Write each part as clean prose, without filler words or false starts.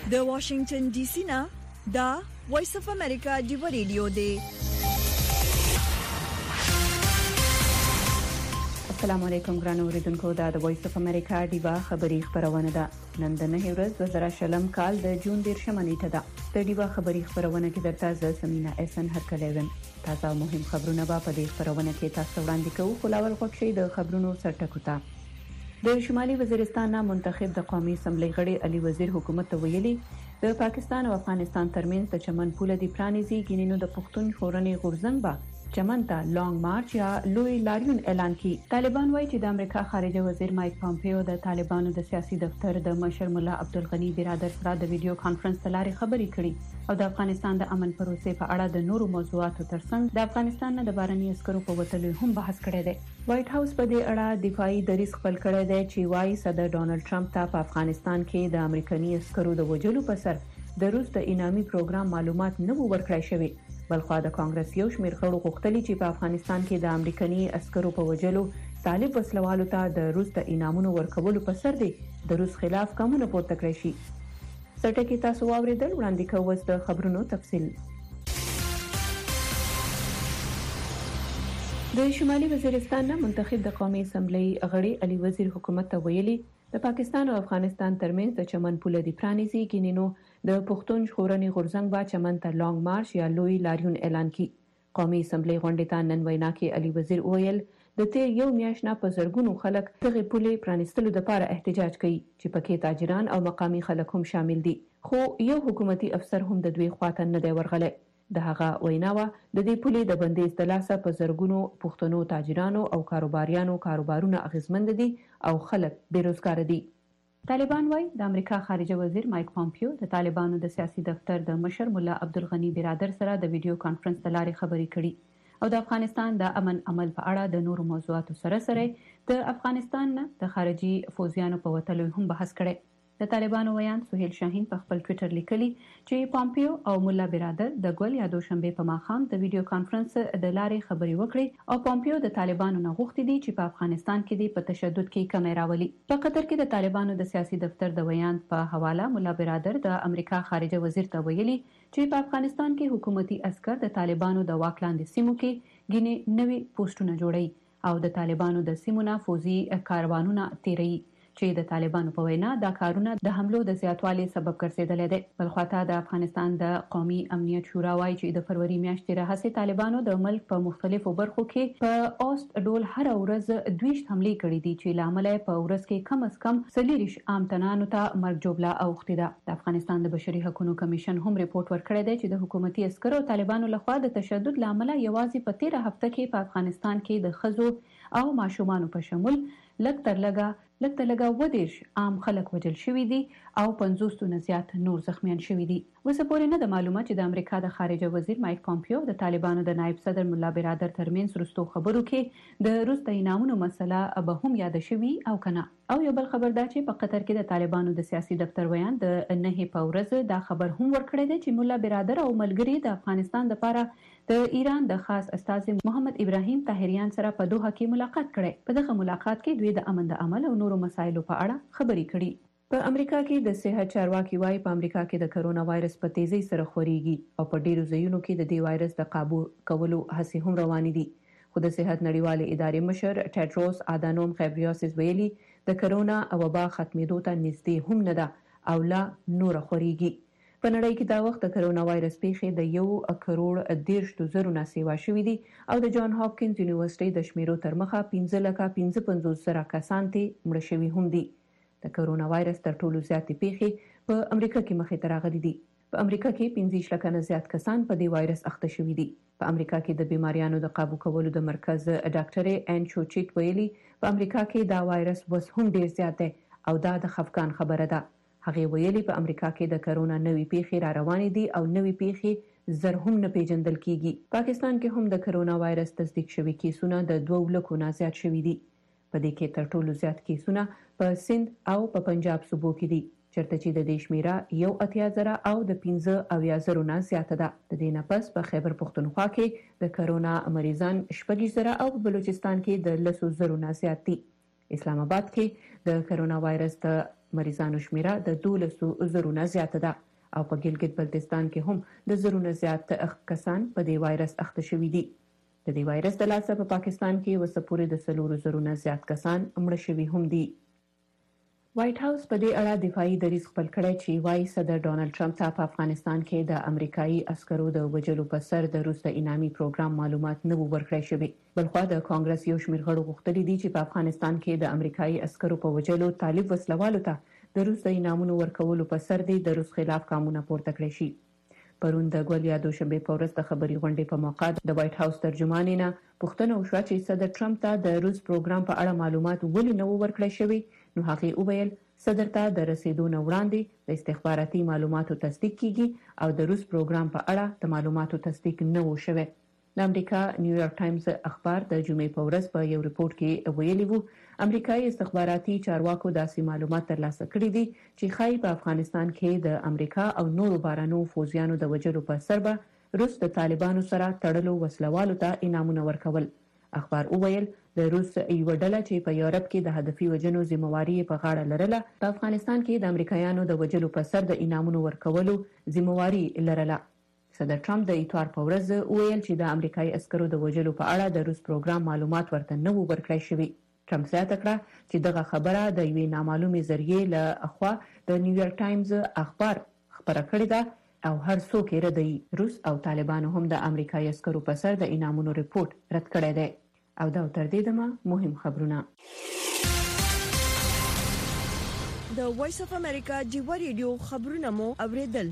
د واشنگټن ډي سي نه دا وایس اف امریکا دی ریډیو دی. السلام علیکم ګران اوریدونکو، دا د وایس اف امریکا دیوا خبری خبرونه ده. نن د 9 ورځ 2020 کال د جون 10 نیټه ده. د دیوا خبری خبرونه کې درته ز سمینا احسان هرکلوین. تازه مهم خبرونه به په دې خبرونه کې تاسو وړاندې کوو. خلاول خوښي د خبرونو سرټکوتا. د شمالي وزیرستان منتخب د قومي اسمبلی غړي علي وزیر حکومت ته ویلي د پاکستان او افغانستان ترمنځ د چمن پوله دی پرانیزي ګینینو د پښتون فورنې غورځنګ با چمن ته لانګ مارچ یا لوی لاریون اعلان کړي. طالبان وایي چې د امریکا خارجه وزیر مایک پامپیو د طالبانو د سیاسي دفتر د مشر مولا عبدالغنی برادر سره د ویډیو کانفرنس تلاري خبرې کړي او د افغانستان د امن پروسې په اړه د نورو موضوعاتو ترڅنګ د افغانستان نه د بارني عسکرو په وتلو هم بحث کړی دی. وایټ هاوس په دې اړه دفاعي دریځ خپل کړی دی چې وايي صدر ډونالد ټرمپ ته په افغانستان کې د امریکایي عسکرو د وژلو په سر د روس د انعامي پروګرام معلومات نه ورکړای شوی. بلخوا د کانګرس یو شمېر غړو غوښتلي چې په افغانستان کې د امریکایي عسکرو په وژلو طالب وسلوالو ته د روس د انعامونو ورکولو په سر دی د روس خلاف قانون پورته کړی شي. سرټکی تاسو واوریدل، وړاندې کوو د خبرونو تفصیل. د شمالي وزیرستان منتخب د قومي اسمبلی غړي علي وزیر حکومت ته ویلي د پاکستان او افغانستان ترمنځ د چمن پوله دی پرانیزي ګینینو د پښتون ژغورنې غورځنګ با چمن ته لانګ مارچ یا لوی لاریون اعلان کړي. قومي اسمبلی غونډې ته نن وینا کې علي وزیر ویل د تیر یو میاشت نه په زرګونو خلک دغه پولې پرانیستلو لپاره احتجاج کوي چې پکې تاجران او مقامي خلک هم شامل دي، خو یو حکومتي افسر هم د دوی خواته نه دی ورغلی. د هغه ویناوه د دې پولې د بندیز د لاسه په زرګونو پښتنو تاجرانو او کاروباریانو کاروبارونه اغیزمند دي او خلک بیروزګار دي. طالبان وايي د امریکا خارجه وزیر مایک پامپیو د طالبانو د سیاسي دفتر د مشر مولا عبدالغنی برادر سره د ویډیو کانفرنس تلاري خبرې کړي او د افغانستان د امن عمل په اړه د نورو موضوعاتو سره د افغانستان نه د خارجي فوجیانو په وتلو هم بحث کړي. د طالبانو ویان سهیل شاهین په خپل ټوئیټر لیکلي چې پامپیو او مولا برادر د ګل یا دوشنبه په ماښام د ویډیو کانفرنس د لارې خبرې وکړي او پامپیو د طالبانو نه غوښتي دي چې په افغانستان کې د تشدد کې کمی راولي. په قطر کې د طالبانو د سیاسي دفتر د ویان په حواله مولا برادر د امریکا خارجه وزیر ته ویلي چې په افغانستان کې حکومتي عسكر د طالبانو د واک لاندې سیمو کې ګینې نوي پوسټونه جوړي او د طالبانو د سیمو نه فوزي کاروانونه تیري چې د طالبانو په وینا دا کارونه د حملو د زیاتوالي سبب ګرځیدل دي. بلخواته د افغانستان د قومي امنیت شورا وايي چې د فروری میاشتې راهیسې طالبانو د ملک په مختلفو برخو کې په اوست ډول هر ورځ 20 حملې کړې دي چې لامل په ورځ کې کم از کم 40 عام تنانو ته مرګ جوړه اوختي ده. د افغانستان د بشري حقوقو کمیشن هم ریپورت ورکړی دی چې د حکومتي عسکرو او طالبانو لخوا د تشدد لامل یوازې په 13 هفته کې په افغانستان کې د خزو او ماشومان په شمول لږ تر لږه ودیش عام خلک وژل شوي دي او 50 نه زیات نور زخمیان شوي دي. وسه پورې نه د معلومه چې د امریکا د خارجه وزیر مایک پامپیو د طالبانو د نائب صدر مولا برادر ترمنځ رستو خبرو کې د روس د انعامونو مسله به هم یاد شوي او کنه. او یو بل خبر دا چې په قطر کې د طالبانو د سیاسي دفتر ویان د 9 په ورځ دا خبر هم ورکړی دی چې مولا برادر او ملګری د افغانستان لپاره د ایران د خاص استازي محمد ابراهیم طاهریان سره په دوحه کې ملاقات کړي. په دغه ملاقات کې دوی د امن د عمل او نورو مسایلو په اړه خبرې کړي. په امریکا کې د صحت چارواکي وايي په امریکا کې د کرونا وایرس په تیزی سره خوريږي او په ډیرو ځایونو کې د دې وایرس د قابو کولو هڅې هم روانې دي. خو د صحت نړیوالې ادارې مشر ټیډروس آدانوم غیبریاسس ویلي د کرونا وبا ختمېدو ته نږدې هم نه ده او لا نور خوريږي. په نړۍ کې دا وخت د کرونا وایرس پیښې د 1.13 نه سیوا شوې دي او د جان هاپکینز یونیورسيټي د شمیرو تر مخه 15,55,000 کسان ته مړه شوي هم دي. د کرونا وایرس تر ټولو زیاتې پیښې په امریکا کې مخې ته راغلي دي. په امریکا کې 15 لک نه زیات کسان په دې وایرس اخته شوي دي. په امریکا کې د بیماریانو د قابو کولو د مرکز ډاکټر ان چوچیک ویلي په امریکا کې دا وایرس وس هم ډیر زیات دی او دا د خفقان خبره ده. هغه ویلي په امریکا کې د کرونا نوې پیښې را روانې دي او نوې پیښې زر هم نه پیژندل کیږي. پاکستان کې هم د کرونا وایرس تصدیق شوي کیسونه د 2 لکو نه زیات شوي دي. په دې کې تر ټولو زیات کیسونه په سند او په پنجاب صوبو کې دي چرته چې د دې شمیره 1,000 او د 15,000 نه زیاته ده. د دې نه پس په خیبر پختونخوا کې د کرونا مریضان 4,000 او په بلوچستان کې د 10,000 نه زیات دي. اسلام آباد کې د کرونا وایرس د مریضانو شمیره د 12,000 نه زیاته ده او په ګلګت بلتستان کې هم د زرونه زیات کسان په دې وایرس اخته شوي دي. د دې وایرس د لاسه په پاکستان کې وسپورې د 4,000 نه زیات کسان مړه شوي هم دي. وایټ هاوس په دې اړه دفاعي دریځ خپل کړی چې وايي صدر ډونالد ټرمپ ته په افغانستان کې د امریکایي عسکرو د وژلو په سر د روس د انعامي پروګرام معلومات نه ورکړی شوي. بلخوا د کانګرس یو شمېر غړو غوښتلي دي چې په افغانستان کې د امریکایي عسکرو په وژلو طالب وسلوالو ته د روس د انعامونو ورکولو په سر د روس خلاف ګامونه پورته کړی شي. پرون د ګول یا دوشنبه په ورځ د خبري غونډې په موقع د وایټ هاوس ترجمان نه پوښتنه وشوه چې صدر ټرمپ ته د روس پروګرام په اړه معلومات ولې نه ورکړی شوي. نو هغه وویل صدر ته د رسیدو نه وړاندې د استخباراتي معلوماتو تصدیق کیږي او د روس پروګرام په اړه د معلوماتو تصدیق نه و شوی. د امریکا نیویارک ټایمز اخبار د جمعې په ورځ په یو ریپورت کې ویلي وو امریکایي استخباراتي چارواکو داسې معلومات ترلاسه کړي دي چې ښایي په افغانستان کې د امریکا او نورو بارانو فوجیانو د وژلو په سر به روس د طالبانو سره تړلو وسلوالو ته انعامونه ورکول. اخبار وویل د روس یو ډله چې په یورپ کې د هدفي وژنو ذمہواری په غاړه لرله په افغانستان کې د امریکایانو د وژلو په سر د انعامونو ورکولو ذمہواری لرله. صدر ټرمپ د اتوار په ورځ ویل چې د امریکایي عسکرو د وژلو په اړه د روس پروګرام معلومات ورته نه ورکړی شوي. ټرمپ زیاته کړه چې دغه خبره د یوې نامعلومې ذریعې له اخوا د نیویارک ټایمز اخبار خبره کړې ده او هر څوک یې ردوي. روس او طالبانو هم د امریکایي عسکرو په سر د انعامونو ریپورت رد کړی دی. او دا تر دې دمه مهم خبرونه. د وایس اف امریکا جیو ریډیو خبرونه مو اوریدل.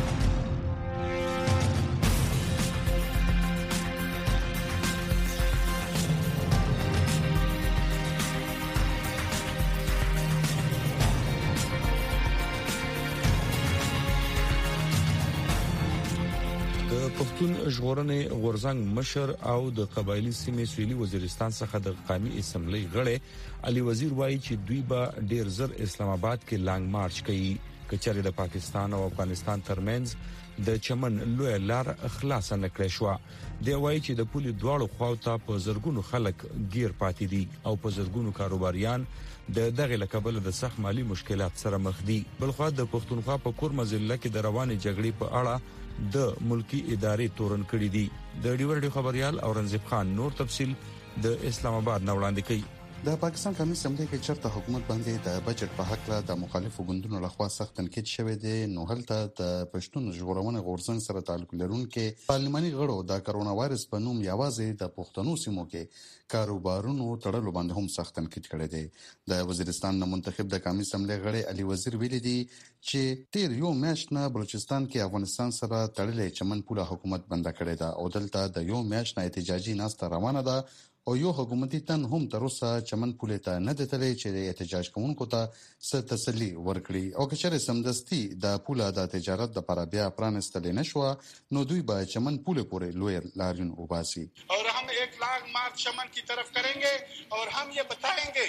پښتون ژغورنې غورځنګ مشر او د قبایلی سیمې سویلي وزیرستان څخه د قومي اسمبلی غړی علي وزیر وایي چې دوی به ډیر زر اسلام آباد کې لانګ مارچ کوي کچره د پاکستان او افغانستان ترمنځ د چمن لوی لار خلاص نه کړی شو. دی وایي چې د پولي دواړو خواو ته په زرګونو خلک گیر پاتې دي او په زرګونو کاروباریان د دغه لکبل د سخت مالی مشکلات سره مخ دي. بلخو د پښتونخوا په کورمه ضلع کې د روانې جګړې په اړه د ملکی ادارې تورن کړی دي. د ډیورډي خبريال اورنګزیب خان نور تفصیل د اسلام آباد نو وړاندې کوي. د پاکستان قومي اسمبلی کې چرته حکومت باندې د بجټ په حق له د مخالفو ګوندونو لخوا سخت تنقید شوی دی. نو هلته د پښتون ژغورنې غورځنګ سره تعلق لرونکي پارلماني غړو د کرونا وایرس په نوم یوازې د پښتنو سیمو کې کاروبارونو تړلو باندې هم سخت تنقید کړی دی. د وزیرستان نه منتخب د قومي اسمبلی غړي علي وزیر ویلي دی چې تیر یو میاشت نه بلوچستان کې افغانستان سره تړلې چمن پوله حکومت بند کړی دا او دلته د یو میاشت نه احتجاجي ناسته روانه ده او یو حکومتي تن هم تر اوسه چمن پوله ته نه دتلې چې د احتجاج کوونکو ته ست تسلی ورکړي او کچره سمدستي د پوله د تجارت د لپاره بیا پرانستل نه شو نو دوی به چمن پوله پورې لوی لاریون وباسي. और हम 1 लाख मार्च चमन की तरफ करेंगे और हम ये बताएंगे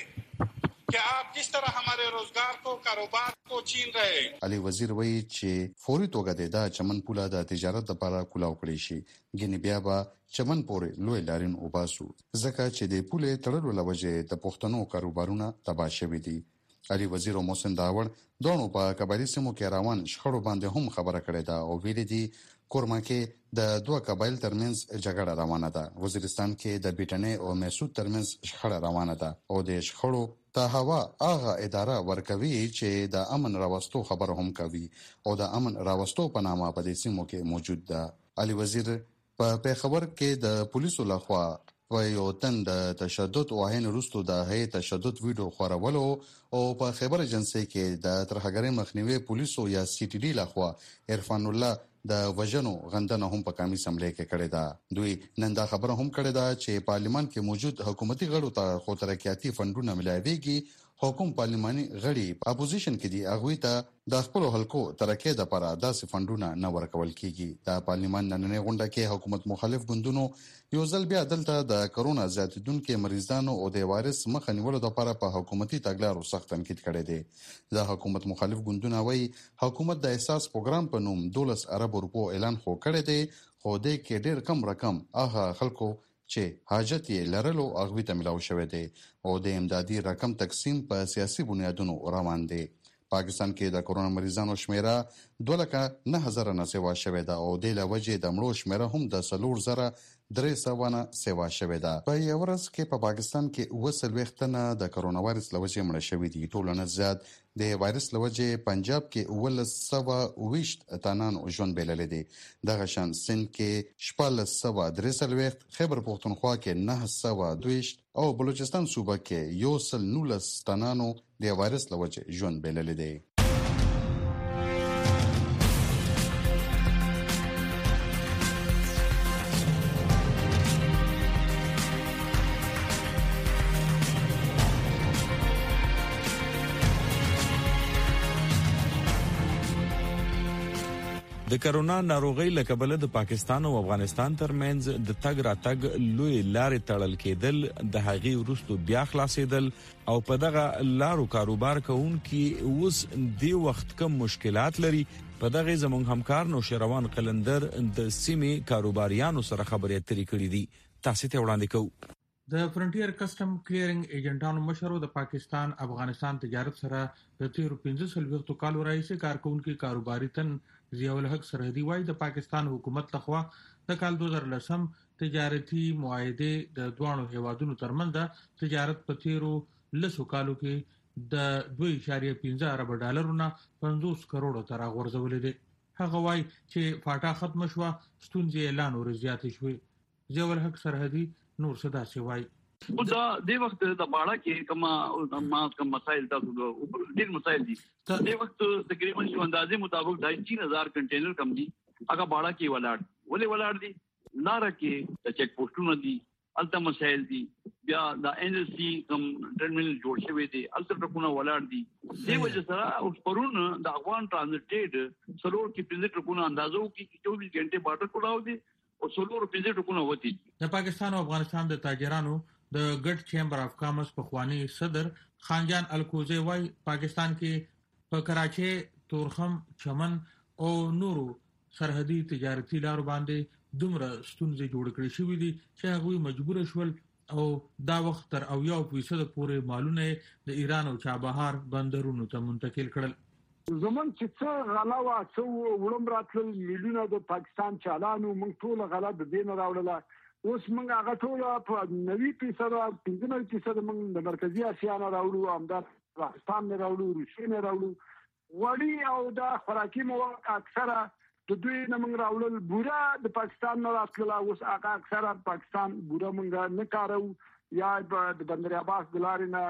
कि आप किस तरह हमारे रोजगार को कारोबार को छीन रहे हैं. علي وزیر وایي چې فوري توګه د چمن پوله د تجارت لپاره کولاو کړی شي ګنې بیا به چمن پورې لوی لاریون وباسو ځکه چې د پوله تړلو لوجه د پښتنو کاروبارونه تباہ شوي دي. علي وزیر او محسن داوړ دوه په قبایلی سیمو کې روان شخړو باندې هم خبره کړې ده او ویلي دي کورما کې د دوه قبایل ترمنځ جګړه روانه ده. وزیرستان کې د بیټنې او میسود ترمنځ شخړه روانه ده او د شخړو ته هوا هغه اداره ورکوي چې د امن راوستو خبره هم کوي او د امن راوستو په نامه په دې سیمو کې موجود ده. علي وزیر په پیښور کې د پولیسو لخوا په یو تن د تشدد او عین وروستو د هي تشدد ویډیو خورولو او په خبر ایجنسی کې د ترهګرۍ مخنیوي پولیسو یا سی ټي ډي لخوا عرفان الله د وژنو غندنه هم په قومي اسمبلی کې کړې ده. دوی نن دا خبره هم کړې ده چې پارلیمان کې موجود حکومتي غړو ته خو ترقیاتي فندونه ملایويږي. حکومت پارلماني غړي اپوزیشن کې دي هغه ته د خپل حلقو ترقې د لپاره داسې فندونه نه ورکول کیږي. د پارلمان نننې غونډه کې حکومت مخالف ګوندونو یو ځل بیا دلته د کرونا زیاتیدونکو مریضانو او د وایرس مخه نیولو لپاره په حکومتي تګلارو سخت تنقید کړی دی. د حکومت مخالف ګوندونه وایي حکومت د احساس پروګرام په نوم 12 ارب روپو اعلان خو کړی دی خو د کې ډیر کم رقم هغه خلکو چې حاجت یې لرلو هغه ته ملاو شوی دی او د امدادي رقم تقسیم په سیاسي بنیادونو روان دی. پاکستان کې د کورونا مریضانو شمیره 2,09,000 نه سیوا شوې ده او د لوجې د مړو شمیره هم د 4,300 نه سیوا شوې ده. په یو ورځ کې په پاکستان کې 29 تنه د کورونا وایرس لوجې مړه شوي دي. ټولنه زیات د وایرس لوجې پنجاب کې 1,120 تنان ژوند بللې دي. دغه شان سند کې 1,430 خیبر پختونخوا کې 920 او بلوچستان صوبه کې 119 تنانو د وایرس لوجې ژوند بللې دي. د کرونا ناروغي له کبله د پاکستان او افغانستان ترمنځ د تګ راتګ لوی لارې تړل کېدل، د هغې وروسته بیا خلاصېدل او په دغه لارو کاروبار کوونکي اوس د وخت کم مشکلات لري. په دغه زموږ همکار نوشیروان قلندر د سیمې کاروباریانو سره خبرې اترې کړې دي. تاسو ته وړاندې کوو. د فرنټیر کسٹم کلیرینګ ایجنټانو مشرو د پاکستان افغانستان تجارت سره د تیرو 15 کالو راهیسې کارکونکو کاروباري تن ضیاء الحق سرحدي وايي د پاکستان حکومت لخوا د کال 2010 تجارتي معاهده د دوانو هیوادونو ترمنځ د تجارت په تیرو 10 کالو کې د 2.15 ارب ډالرونو 50 کروڑ تر غورځولې دي. هغه وايي چې فاټا ختم شو، ستونزې اعلان ور زیات شوې. ضیاء الحق سرحدي نور صدا سی وای او دا د وخت د باړه کې کوم مسائل تاسو ډېر مسائل دي. د وخت تقریبا یو اندازې مطابق 2,000 کنټینر کم دي هغه باړه کې ولاړ دي. لار کې د چیک پوسټونو دي، الته مسائل دي. بیا د ان ایل سی کوم ټرمینل جوړ شوی دی، الته ټکونه ولاړ دي. د وجه سره اوس پرون د افغان ټرانزیټ سلور کې 15 ټکونه اندازو کې 24 غنټه باټر کولاو دي او سلور 15 ټکونه وتی. د پاکستان او افغانستان د تاجرانو د ګډ چیمبر اف کامرس په خوانی صدر خانجان الکوزی وايي پاکستان کې په کراچي، تورخم، چمن او نورو سرحدي تجارتي لارو باندې دومره ستونزې جوړ کړې شوې دي چې هغه مجبور شول او دا وخت تر 80% پورې مالونه د ایران او چابهار بندرونو ته منتقل کړل. زمون چې څه غلا وا څه وړم راتل میلیونه د پاکستان چالانو موږ ټول غلا د دین راوړل. اوس موږ هغه ټول په 90% 15% موږ د مرکزی اسیا نه راوړو، امدار پاکستان نه راوړو، روسیې نه راوړو. وړي او د خوراکي مواد اکثره د دوی نه موږ راوړل. بورا د پاکستان نه راتل، اوس هغه اکثره پاکستان بورا موږ نه کارو، یا د بندر عباس دلاري نه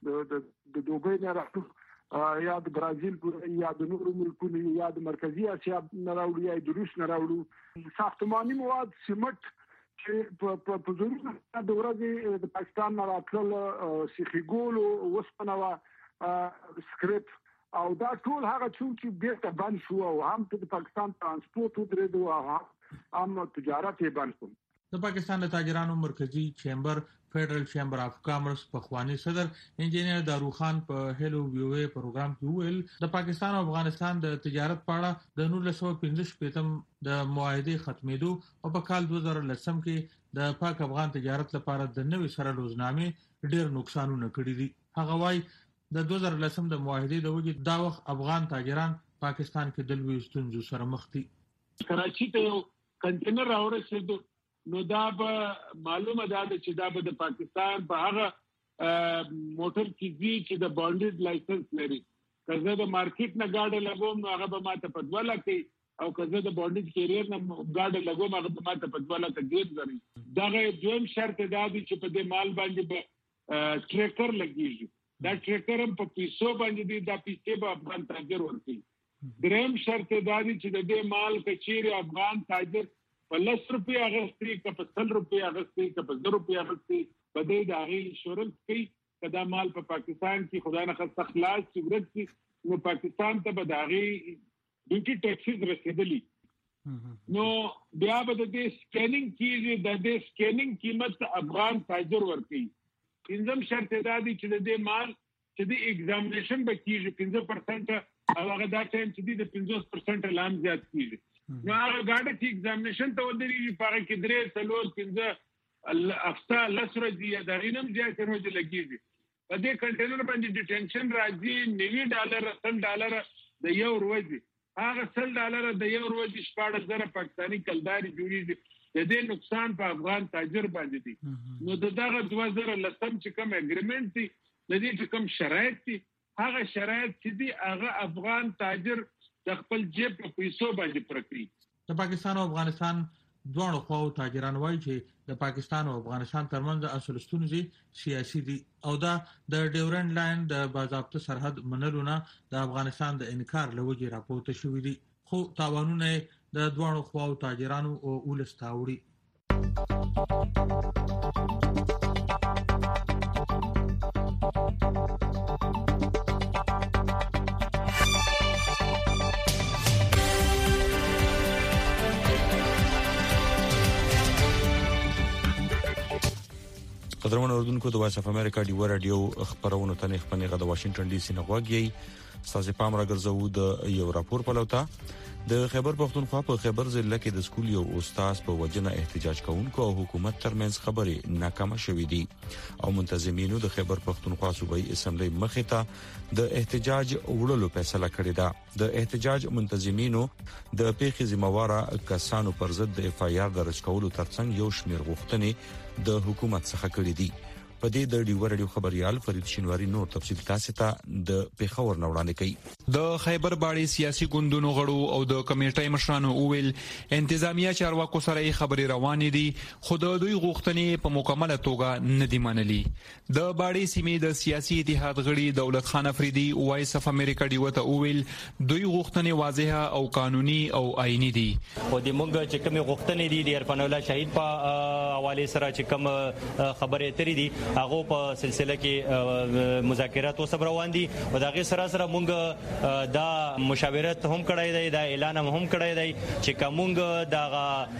د دوبۍ نه راوړو، یا د برازیل یا د نورو ملکونو یا د مرکزی اسیا نه راوړو، یا د روس نه راوړو. ساختماني مواد، سیمنټ چې په ضرورت د ورځې د پاکستان نه راتلل، سیخي ګول او وسپنه سکرپ او دا ټول هغه چې بیرته بند شو او هم د پاکستان ترانسپورت ودرېدو او هم تجارت یې بند شو. د پاکستان د تاجرانو مرکزی چیمبر فیډرل چیمبر اف کامرس په خوانی صدر انجینیر داروخان په هلو ویو پروګرام کې ویل د پاکستان او افغانستان د تجارت په اړه د 1915 د معاهده ختمېدو او په کال 2010 کې د پاک افغان تجارت لپاره د نوې سره روزنامې ډېر نقصانونه کړي دي. هغه وايي د 2010 د معاهده د وجې دا وخت افغان تاجران پاکستان کې د لوی ستونزو سره مخ دي. کراچي ته کنټینر راورسېدو نو دا به معلومه ده چې دا به د پاکستان په هغه موټر کې دي چې د بانډډ لایسنس لري. کله د مارکیټ نه گاډي لګوم نو هغه به ماته په 2 لک او کله د بانډډ کیریئر نه گاډي لګوم هغه به ماته په 2 لک ډیر زري. دا دویم شرط دا دی چې په دې مال باندې به ټریکر لګیږي. دا ټریکر هم په پیسو باندې دی، دا پیسې به افغان تاجر ورکړي. دریم شرط دا دی چې د دې مال کچيري افغان تاجر په 10 روپیا اغسطي، که په 100 روپیا اغسطي، که په 10 روپیا اغسطي، په دې د هغې انشورنس کوي. که دا مال په پاکستان کې خدای نه خسته خلاص چې ورک شي نو پاکستان ته به د هغې ډیوټي ټیکسز رسېدلي. نو بیا به د دې سکیننګ کېږي، د دې سکیننګ قیمت افغان تاجر ورکوي. پنځم شرط دا دی چې د دې مال چې د ایگزامینیشن به کېږي 15% او هغه دا ټایم چې د 50% لا هم زیات کېږي. نو هغه ګاډه چې ایگزامینیشن ته ودرېږي په هغه کې 3 4 5 هفته 10 ورځې یا د هغې نه هم زیاتې ورځې لګېږي. په دې کنټینر باندې ډیټنشن راځي $90 $100 د یو ورځې، هغه $100 د یو ورځې 14,000 پاکستاني کلداري جوړیږي. د دې نقصان په افغان تاجر باندې دي. نو دغه 2010 چې کوم اګریمنت دي، د دې چې کوم شرایط دي، هغه شرایط چې دي هغه افغان تاجر د خپل جیب په پیسو باندې پرکړي. د پاکستان او افغانستان دواړو خواو تاجران وایي چې د پاکستان او افغانستان ترمنځ اصل ستونزې سیاسي دي او دا د ډیورنډ لاین د باضابطه سرحد منلو نه د افغانستان د انکار لوجې راپورته شوې دي، خو تاوانونه د دواړو خواو تاجرانو او ولستا وړي. قدرمن اوردونکو د وایس اف امریکا دی رادیو خبرونه تنه خپنه غد واشنگټن ډي سي نه غوږی تاسو پام راګرځو د یو راپور په لوتا د خیبر پختونخوا په خیبر ضلع کې د سکول یو استاد په وجنه احتجاج کوونکو او حکومت ترمنځ خبرې ناکامه شوې دي او منتظمینو د خیبر پختونخوا صوبایي اسمبلی مخې ته د احتجاج وړلو فیصله کړې ده. د احتجاج منتظمینو د پیښې ذمہواره کسانو پر ضد د اف آی آر درج کولو ترڅنګ یو شمېر غوښتنې د حکومت څخه کړې دي. په دې د ډیو رادیو خبريال فرید شینواری نور تفصیل تاسو ته د پیښور نوړاندې کوي. د خیبر باړې سیاسي ګوندونو غړو او د کمیټې مشرانو اویل انتظامیه چارواکو سره خبرې روانې دي، خو د دوی غوښتنې په مکمله توګه نه دي منلي. د باړې سیمې د سیاسي اتحاد غړي دولت خان افریدي وایس اف امریکا ډیو ته اویل دوی غوښتنې واضحه او قانوني او آئینی دي. خو د مونږ چې کوم غوښتنې دي د عرفان الله شهید په حواله سره چې کوم خبرې ترې دي هغه په سلسله کې مذاکرات وسب روان دي او دا غي سره مونږ دا مشاورت هم کړای دی، دا اعلان هم کړای دی چې کومګ دا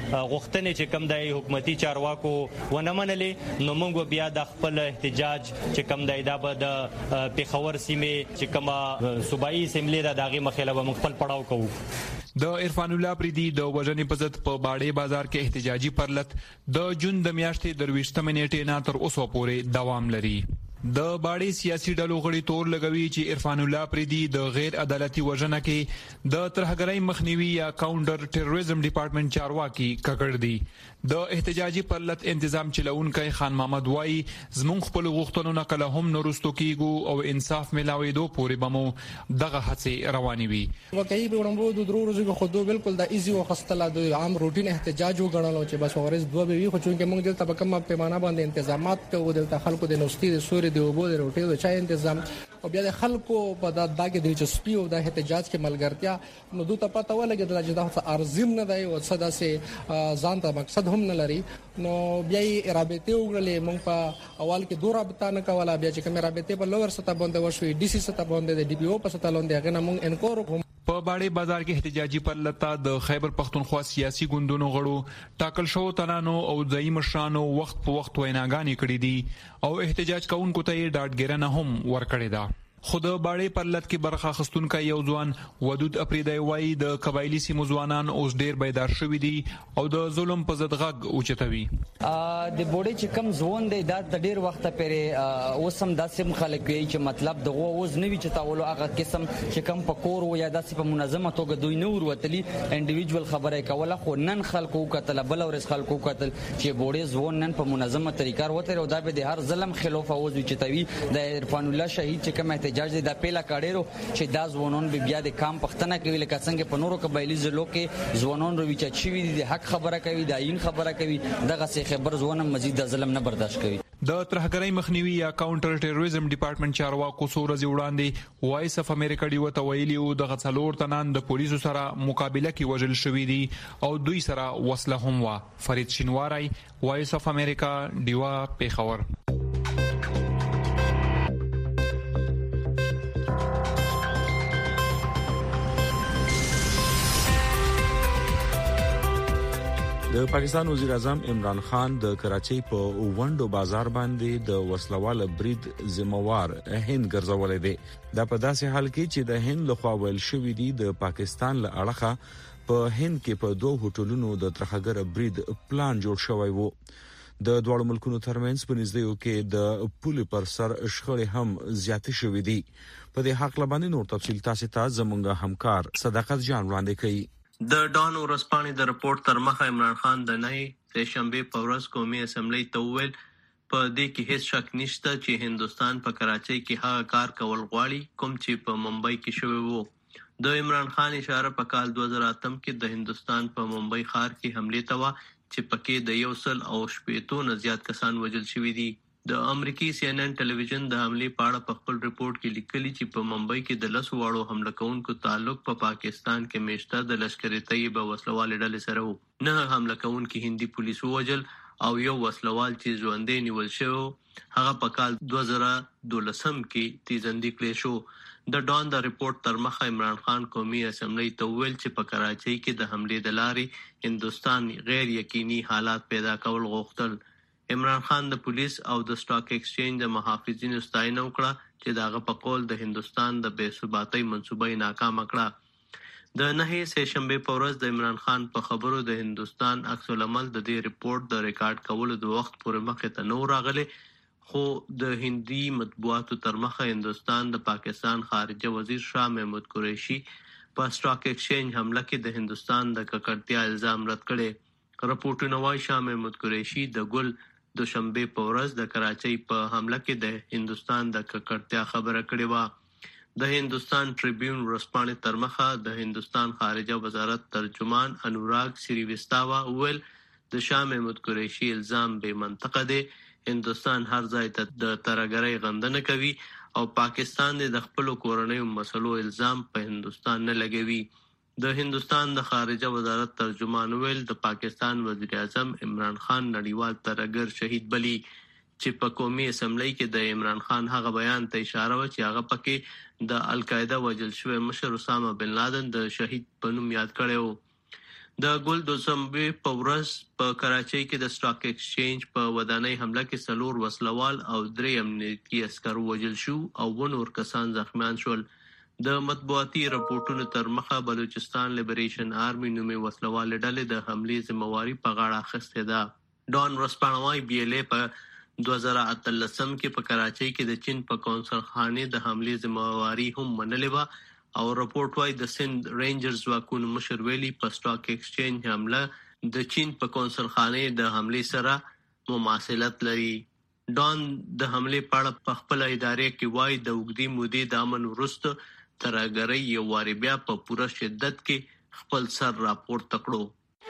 غوښتنې چې کوم د حکومتي چارواکو ونه منلې نو مونږ بیا د خپل احتجاج چې کوم دا به د پیښور سیمه چې کوم صوبایي اسمبلی دا دغه مخاله به خپل پړاو کوو. د عرفان الله پریدي د وژنې په ضد په باړې بازار کې احتجاجي پرلط د جون د میاشتې 23 نیټې نه تر اوسه پورې دوام لري. د باړې سیاسي ډلو غړي تور لګوي چې عرفان الله پریدي د غیر عدالتي وژنه کې د ترهګرۍ مخنیوي یا کاونټر ټیرریزم ډپارټمنټ چارواکي ککړ دي. د احتجاجي پرلط تنظیم چلونکي خان محمد وای زمونږ خپل غوښتنو نه کله هم نورستو کیږو او انصاف ملاويدو پورې بمو دغه هڅه رواني وي. واقعي به وړاندې د درو ورځې خو دوه بالکل د ایزي او خستله د عام روټین احتجاج وګڼل چې بس ورځ دوه به وي، خو چې موږ دلته په کومه پیمانه باندې تنظیمات کوو، دلته خلکو د نوستي د سوري د وبو د روټي د چای تنظیم او بیا د خلکو په دغه د چسپي او د احتجاج کې ملګرتیا نو دوی ته پته ولګیدل چې دا ارزم نه دی او صدا سه ځان ته مقصد هم نه لري. نو بیا یې رابطه وګړلې موږ په اول کې دوه رابطه نه کوله، بیا چې کومه رابطه په لوور سطح باندې وشوي ډي سي سطح باندې د ډي پی او په سطح باندې هغه موږ انکور کوم. په باړې بازار کې احتجاجي پرلطه د خیبر پختونخوا سیاسي ګوندونو غړو ټاکل شو تنانو او ځای مشرانو وخت په وخت ویناګانې کړې دي او احتجاج کوونکو ته یې ډاډګیرنه هم ورکړې ده. خود باړې پرلط کې برخه خستونکو یو ځوان ودود اپریدای وای د قبایلی سیمو ځوانان اوس ډیر بیدار شوي دي او د ظلم په ضد غږ اوچتوي. د بوډۍ چې کم ځوان دی دا د ډیر وخت پرې اوسم داسې خلک وي چې مطلب دغه اوس نوی چې تاولو هغه قسم چې کم په کور و یا داسې په منظمه توګه دوی نور وتلی انډیویډوال خبره کوله، خو نن خلکو کتل بل ورس خلکو کتل چې بوډۍ ځوان نن په منظمه طریقه وته او دا به د هر ظلم خلاف اوس وچتوي. د عرفان الله شهید چې کوم احتجاج دا پیلا کاډیرو چې دا ځوانون به بیا د کام پښتنه کوي لکه څنګه په نورو قبایلی ضلعو کې ځوانون روي چې چوي دي حق خبره کوي د عین خبره کوي دغه سه خبر ځوان مزید د ظلم نه برداشت کوي. د ترهګرۍ مخنیوي یا کاونټر ټیرریزم ډپارټمنټ چارواکو سورځ وړاندې وایس اف امریکا دی وته ویلی او د غڅلور تنان د پولیسو سره مقابله کې وژل شوې دي او دوی سره وسله هم وا. فرید شینواری وایس اف امریکا دیوا پیښور. د پاکستان وزیر اعظم عمران خان د کراچۍ په وندو بازار باندې د وسلوال برید ذمہوار هند ګرځولې دی. دا په داسې حال کې چې د هند لخوا ویل شوې دي د پاکستان له اړخه په هند کې په دوه هوټلونو د ترهګر برید پلان جوړ شوی وو. د دوه ملکونو ترمنځ په نږدېو کې د پول پر سر شخړې هم زیاتې شوې دي. په دې حق لبانې نور تفصیل تاسو ته زموږ همکار صداقت جان وړاندې کوي. د ډان ورسپانې د رپورت تر مخه عمران خان د نه سهشنبه په ورځ قومي اسمبلی ته وویل په دې کې هیڅ شک نشته چې هندستان په کراچۍ کې هغه کار کول غواړي کوم چې په ممبئی کې شوی وو. د عمران خان اشاره په کال 2008 کې د هندستان په ممبئی ښار کې حمله توا چې پکې د 180 نه زیات کسان وژل شوي دي. د امریکای CNN ټلویزیون د حمله په اړه په خپل ریپورت کې لیکلي چې په ممبئی کې د 10 واړو حمله کوونکو تعلق په پاکستان کې میشته د لشکر طیبه وسلوال ډلې سره وو. نه حمله کوونکو هندي پولیس وژل او یو وسلوال چې ژوندې نیول شو هغه په کال 2012 کې تیزندې کړې شو. د ډان د ریپورت تر مخه عمران خان قومي اسمبلی ته ویل چې په کراچۍ کې د حمله د لارې هندستان غیر یقیني حالات پیدا کول غوښتل. عمران خان د پولیس او د سټاک ایکسچینج د محافظینو ستاینه وکړه چې داغه په قول د هندستان د بې ثباتۍ منصوبه ناکام کړه. د نه سهشنبه په ورځ د عمران خان په خبرو د هندستان عکس العمل د دې ریپورت د ریکارډ کولو د وخت پورې مخه ته نو راغله، خو د هندي مطبوعاتو تر مخه هندستان د پاکستان خارجه وزیر شاه محمود قریشي په سټاک ایکسچینج حمله کې د هندستان د ککړتیا الزام رد کړي. رپورټونه وايي شاه محمود قریشي د ګل دوشنبه په ورځ د کراچۍ په حمله کې د هندستان د ککړتیا خبره کړې و. د هندستان ټریبیون ورسپانې تر مخه د هندستان خارجه وزارت ترجمان انوراگ سریوستاوا ویل د شاه محمود قریشي الزام بې منطقه دی. هندستان هر ځای ته د ترګرۍ غندنه کوي او پاکستان د خپل کورنۍ مسلو الزام په هندستان نه لګوي. د هندستان د خارجه وزارت ترجمان ویل د پاکستان وزیر اعظم عمران خان نړیوال ترګر شهید بلی چې په قومي اسمبلی کې د عمران خان هغه بیان ته اشاره و چې هغه پکې د القاعده وژل شوی مشر اسامه بن لادن د شهید په نوم یاد کړی و. د ګل دوشنبه په ورځ په کراچۍ کې د سټاک ایکسچینج په ودانۍ حمله کې 4 وسلوال او 3 امنیتي عسکر وژل شو او نور کسان زخمیان شول. د مطبوعاتي راپورټونو تر مخه بلوچستان لیبریشن آرمي نومي وسلوال ډلې د حملې ذمہواری په غاړه اخیستې ده. ډان ورسپانوي BLA په 2013 کې په کراچۍ کې د چین په کونسل خانه د حملې ذمہواری هم منلې و او راپورټ وايي د سند رینجرز واکونو مشر ویلي په سټاک ایکسچینج حمله د چین په کونسل خانه د حملې سره مماثلت لري. ډان د حملې په اړه په خپل ادارې کې وايي د وګړي مودې د امن وروسته ترګرۍ یو واری بیا په پوره شدت کې خپل سر راپورته کړو.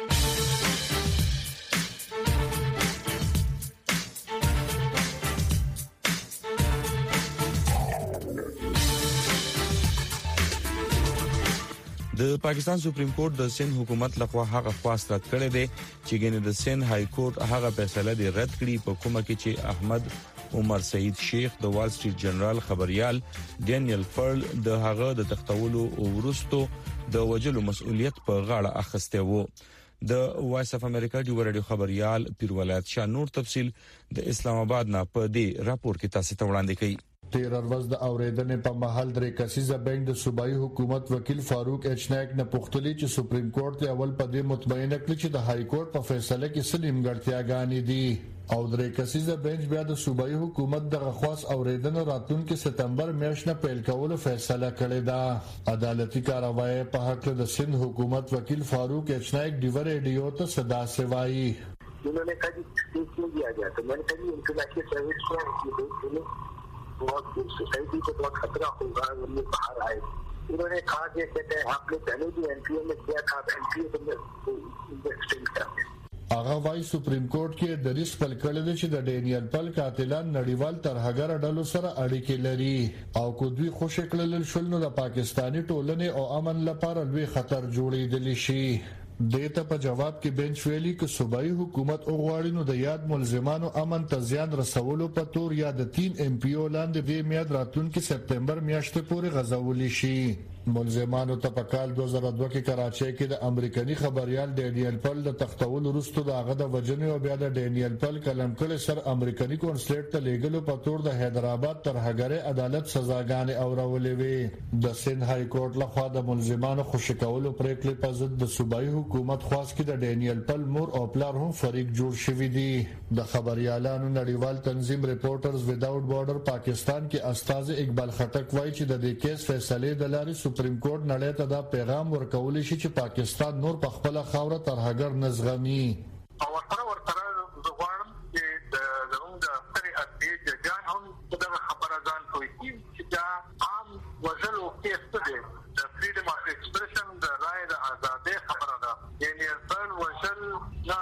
د پاکستان سپریم کورټ د سند حکومت لخوا هغه خواست رد کړی دی چې ګینه د سند های کورټ هغه فیصله دی رد کړي په کومه کې چې احمد عمر سعید شیخ د وال سټریټ جنرال خبريال ډینیل فرل د هغه د تختولو وروستو د وجلو مسؤلیت په غاړه اخیسته وو. د وایس اف امریکا دی ورډیو خبريال پیر ولایت شاه نور تفصیل د اسلام آباد نه په دې راپور کې تاسو ته وړاندې کړي. 13 ورځ د اوریدنې په محل درې کسیزه بینک د صوبایي حکومت وکیل فاروق ایچ نایک نه پوښتنه چې سپریم کورټ ته اول په دې مطمئنه کړ چې د های کورټ په فیصله کې سلیم ګټیاګانی دي او درې کسیزه بینک بیا د صوبایي حکومت د غخواس اوریدنه راتلونکي ستمبر میاشت نه پیل کولو فیصله کړې ده. عدالتي کاروایی په حق د سند حکومت وکیل فاروق ایچ نایک دی ریډیو ته صدا سوای. उन्होंने कहा कि क्यों दिया गया तो मैंने कहा इंटरनेशनल सर्विस को बहुत सोसाइटी को बहुत खतरा होगा अगर ये बाहर आए. उन्होंने कहा कि कहते हैं आपने पहले भी एनपीए में किया था एनपीए में एक्सटेंड करते हैं. هغه وايي سپریم کورټ کې د ریس پل کړل چې د ډینیل پل قاتلان نړیوال ترهګر ډلو سره اړیکې لري او کو دوی خوشی کړل شول نو د پاکستانی ټولنې او امن لپاره لوی خطر جوړېدلی شي. دیتا په جواب کې بنچ ویلي چې صوبایي حکومت اوغواړي نو د یاد ملزمانو امن ته زیان رسولو په تور یا د 3 MP لاندې د میاد راتلونکي سپتمبر میاشتې پورې غځولې شي. ملزمانو ته په کال 2002 کې کراچۍ کې د امریکایي خبريال ډینیل پل د تختول وروسته د هغه د وجنې او بیا د ډینیل پل کلم کړي سر امریکایي کونسلیټ ته لیګلو په تور د حیدرآباد تر هغه عدالت سزاګانې اورولې وي د سند های کورټ لخوا د ملزمانو خوشی کولو پریکړې په ضد د صوبایي حکومت خواست کې د ډینیل پل مور او پلار هم فریق جوړ شوی دی د خبريالانو نړیوال تنظیم ریپورټرز ویداوټ بارډر پاکستان کې استاد اقبال خټک وایي چې د دې کیس فیصله د لارې سپریم کورټ نړۍ ته دا پیغام ورکول شي چې پاکستان نور په خپل خاوره تر هغه نزغمي او ورته زغوانم چې زموږ د ستري اصلي جان هم دغه خبره ځان کوي چې دا عام وژلو کیس دی د فریډم اف ایکسپریشن د رائے د آزادۍ خبره ده یعنی ځل وژل نه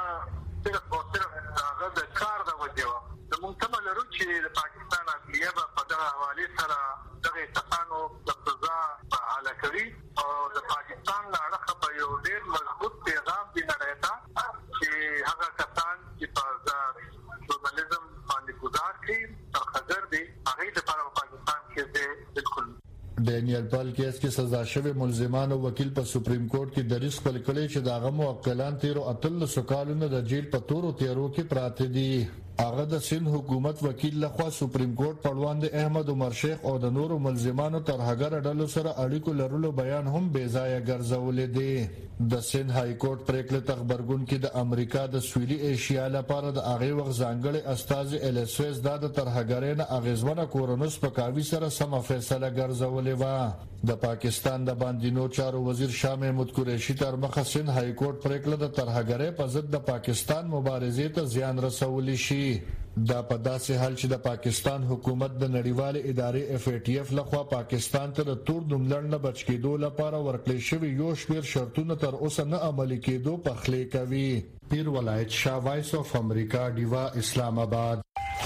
صرف هغه د کار د وجه زموږ ته لرو چې د پاکستان عدلیه په دغه حواله سره دغه اتفاقو د سزا په حاله کوي او د پاکستان لپاره په یو ډېر مضبوط پیغام دی نړۍ ته چې هغه کسان چې په ژورنالیزم باندې گزار کوي تر خطر دي هغه لپاره پاکستان کې بالکل ډینیل پل کیس کې سزا شوی ملزمانو وکیل په سپریم کورټ کې دریس خپل کړي چې داغه موکلان 13 کالونو د جیل په تورو تیرو کې پراته دي هغه د سند حکومت وکیل لخوا سپریم کورټ پړوان د احمد عمر شیخ او د نورو ملزمانو تر هغه ډلو سره اړیکو لرلو بیان هم بې ځای ګرځولې دي د سند های کورټ پریکړه تخبرګون کې د امریکا د سویلي ایشیا لپاره د هغه وخت ځانګړي استاد الیسویس د تر هغه نه اغیزمنه کورونس په کاوی سره سم فیصله ګرځولې و د پاکستان د باندینو چارو وزیر شاه محمود قریشي تر مخه سند های کورټ پریکړه د تر هغه په ضد د پاکستان مبارزې ته زیان رسول شي دا په داسې حال چې د پاکستان حکومت د نړیوال ادارې اف ای ټی اف لخوا پاکستان ته د تور نوملړ نه بچ کېدو لپاره ورکړل شوی یو شمېر شرطونه تر اوسه نه عملي کېدو په خلې کوي پیر ولایت شاه وایس اف امریکا دیوا اسلام آباد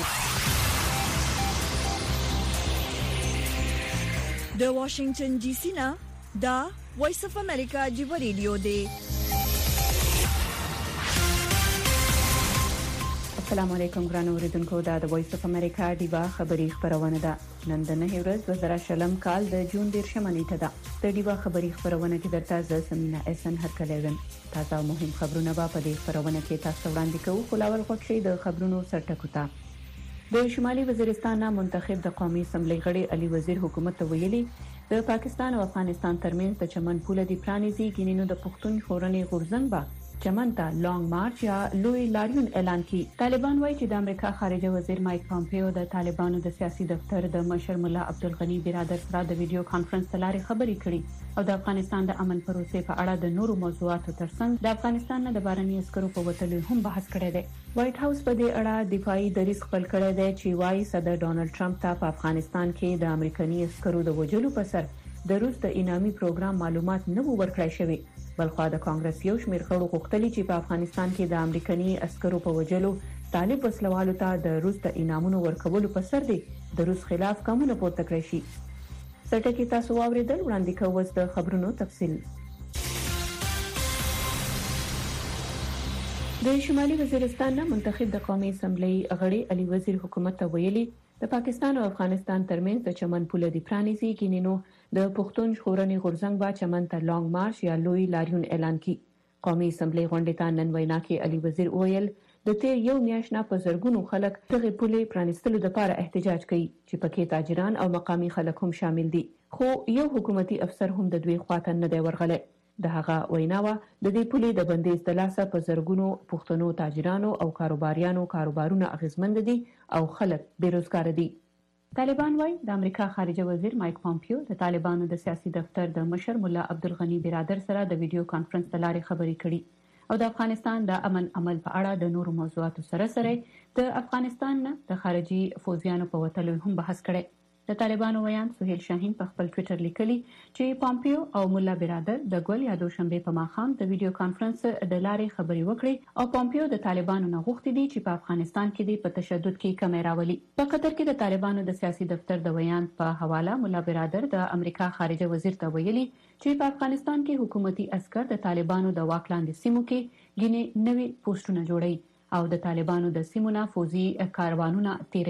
د واشنگټن ډي سي نه دا وایس اف امریکا دیوا ریډیو دی السلام علیکم ګران اوریدونکو دا د وایس اف امریکا دیوا خبری خبرونه ده نن د 9 ورځ 2020 کال د جون 10 نیټه ده د دیوا خبری خبرونه کې درته ز سمینا اسن هرکلېون تازه مهم خبرونه په دې خبرونه کې تاسو وړاندې کوو خلاول خوښي د خبرونو سرټکوتا د شمالي وزیرستان منتخب د قومي اسمبلی غړي علي وزیر حکومت ته ویلي د پاکستان او افغانستان ترمنځ د چمن پوله دی پرانیزي ګینینو د پښتون خورنې غورزنګ با چمن ته لانګ مارچ یا لوی لاریون اعلان کی طالبان وایي چې د امریکا خارجه وزیر مایک پامپیو د طالبانو د سیاسي دفتر د مشر مولا عبدالغنی برادر سره د ویډیو کانفرنس لارې خبرې کړې او د افغانستان د امن پروسې په اړه د نورو موضوعاتو ترڅنګ د افغانستان نه د بارني عسکرو په وټلو هم بحث کړی دی وایټ هاوس په دې اړه دفاعي دریځ خپل کړی دی چې وايي صدر ډونالد ټرمپ ته په افغانستان کې د امریکایي عسکرو د وجلو په سر د روس د انامي پروګرام معلومات نه ورکړای شوی بلخو د کانګرس یو شمېر خړو غوښتلي چې په افغانستان کې د امریکایي عسکرو په وجلو طالب وسلوالو ته د روس د انامونو ورکولو په سر دی د روس خلاف قانون پورته کړی شي سټکی تاسو واوریدل وړاندې کوو د خبرونو تفصیل د شمالي وزیرستان منتخب د قومي اسمبلی غړي علي وزیر حکومت ته ویلي د پاکستان او افغانستان ترمنځ د چمن پوله دی پرانیزي ګینینو د پښتون ژغورنې غورځنګ با چمن ته لانګ مارچ یا لوی لاریون اعلان کی قومي اسمبلی غونډې ته نن وینا کې علي وزیر ویل د تیر یو میاشت نه په زرګونو خلک دغه پولې پرانیستلو لپاره احتجاج کوي چې پکې تاجران او مقامی خلک هم شامل دي خو یو حکومتي افسر هم د دوی خواته نه دی ورغلی د هغه ویناوه د دې پولې د بندیز د لاسه په زرګونو پښتنو تاجرانو او کاروباریانو کاروبارونه اغیزمند دي او خلک بیروزګار دي طالبان وايي د امریکا خارجه وزیر مایک پامپیو د طالبانو د سیاسي دفتر د مشر مولا عبدالغنی برادر سره د ویډیو کانفرنس لارې خبرې کړي او د افغانستان د امن عمل په اړه د نورو موضوعاتو سره د افغانستان نه د خارجي فوجیانو په وټلو هم بحث کړي د طالبانو ویان سہیل شاهین په خپل ټوئیټر لیکلي چې پامپیو او مولا برادر د ګول یا دوشنبه په ماښام د ویډیو کانفرنس د لارې خبرې وکړي او پامپیو د طالبانو نه غوښتي دي چې په افغانستان کې د تشدد کې کمی راولي په قطر کې د طالبانو د سیاسي دفتر د ویان په حواله مولا برادر د امریکا خارجه وزیر ته ویلي چې په افغانستان کې حکومتي عسكر د طالبانو د واک لاندې سیمو کې ګینه نوي پوسټونه جوړي او د طالبانو د سیمو نه فوجي کاروانونه تیري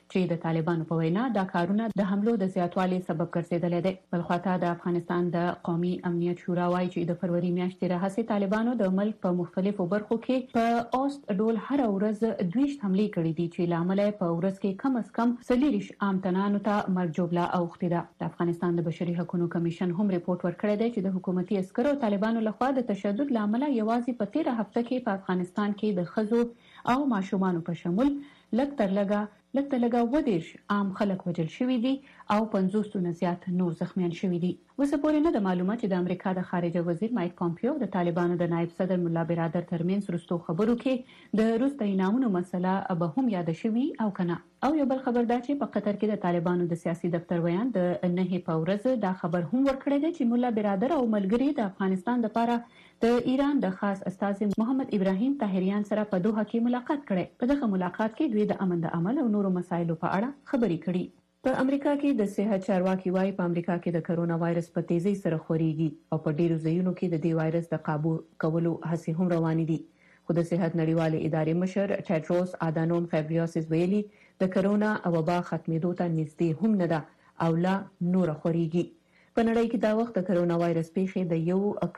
چې د طالبانو په وینا دا کارونه د حملو د زیاتوالي سبب ګرځیدل دي. بلخواته د افغانستان د قومي امنیت شورا وايي چې د فروری میاشتې راهیسې طالبانو د ملک په مختلفو برخو کې په اوست ډول هر ورځ 20 حملې کړې دي چې لامل په ورځ کې کم از کم 40 عام تنانو ته مرګ جوړه اوختي ده. د افغانستان د بشري حقوقو کمیشن هم ریپورت ورکړی دی چې د حکومتي عسکرو او طالبانو لخوا د تشدد لامل یوازې په 13 هفته کې په افغانستان کې د خزو او ماشومان په شمول لږ تر لږه 20 عام خلک وژل شوي دي او 50 نه زیات نور زخمیان شوي دي. وسه پورې نه د معلومات چې د امریکا د خارجه وزیر مایک پامپیو د طالبانو د نائب صدر مولا برادر ترمنځ وروستو خبرو کې د روس د انعامونو مسله به هم یاد شوي او کنه. او یو بل خبر دا چې په قطر کې د طالبانو د سیاسي دفتر ویان د 9 په ورځ دا خبر هم ورکړی دی چې مولا برادر او ملګری د افغانستان لپاره د ایران د خاص استازي محمد ابراهیم طاهریان سره په دوحه کې ملاقات کړي. په دغه ملاقات کې دوی د امن د عمل او نورو مسایلو په اړه خبرې کړي. په امریکا کې د صحت چارواکي وايي په امریکا کې د کرونا وایرس په تیزی سره خوريږي او په ډیرو ځایونو کې د دې وایرس د قابو کولو هڅې هم روانې دي. خو د صحت نړیوالې ادارې مشر ټیډروس آدانوم غیبریاسس ویلي د کرونا وبا ختمېدو ته نږدې هم نه ده او لا نور خوريږي. په نړۍ کې دا وخت د کرونا وایرس پیښې د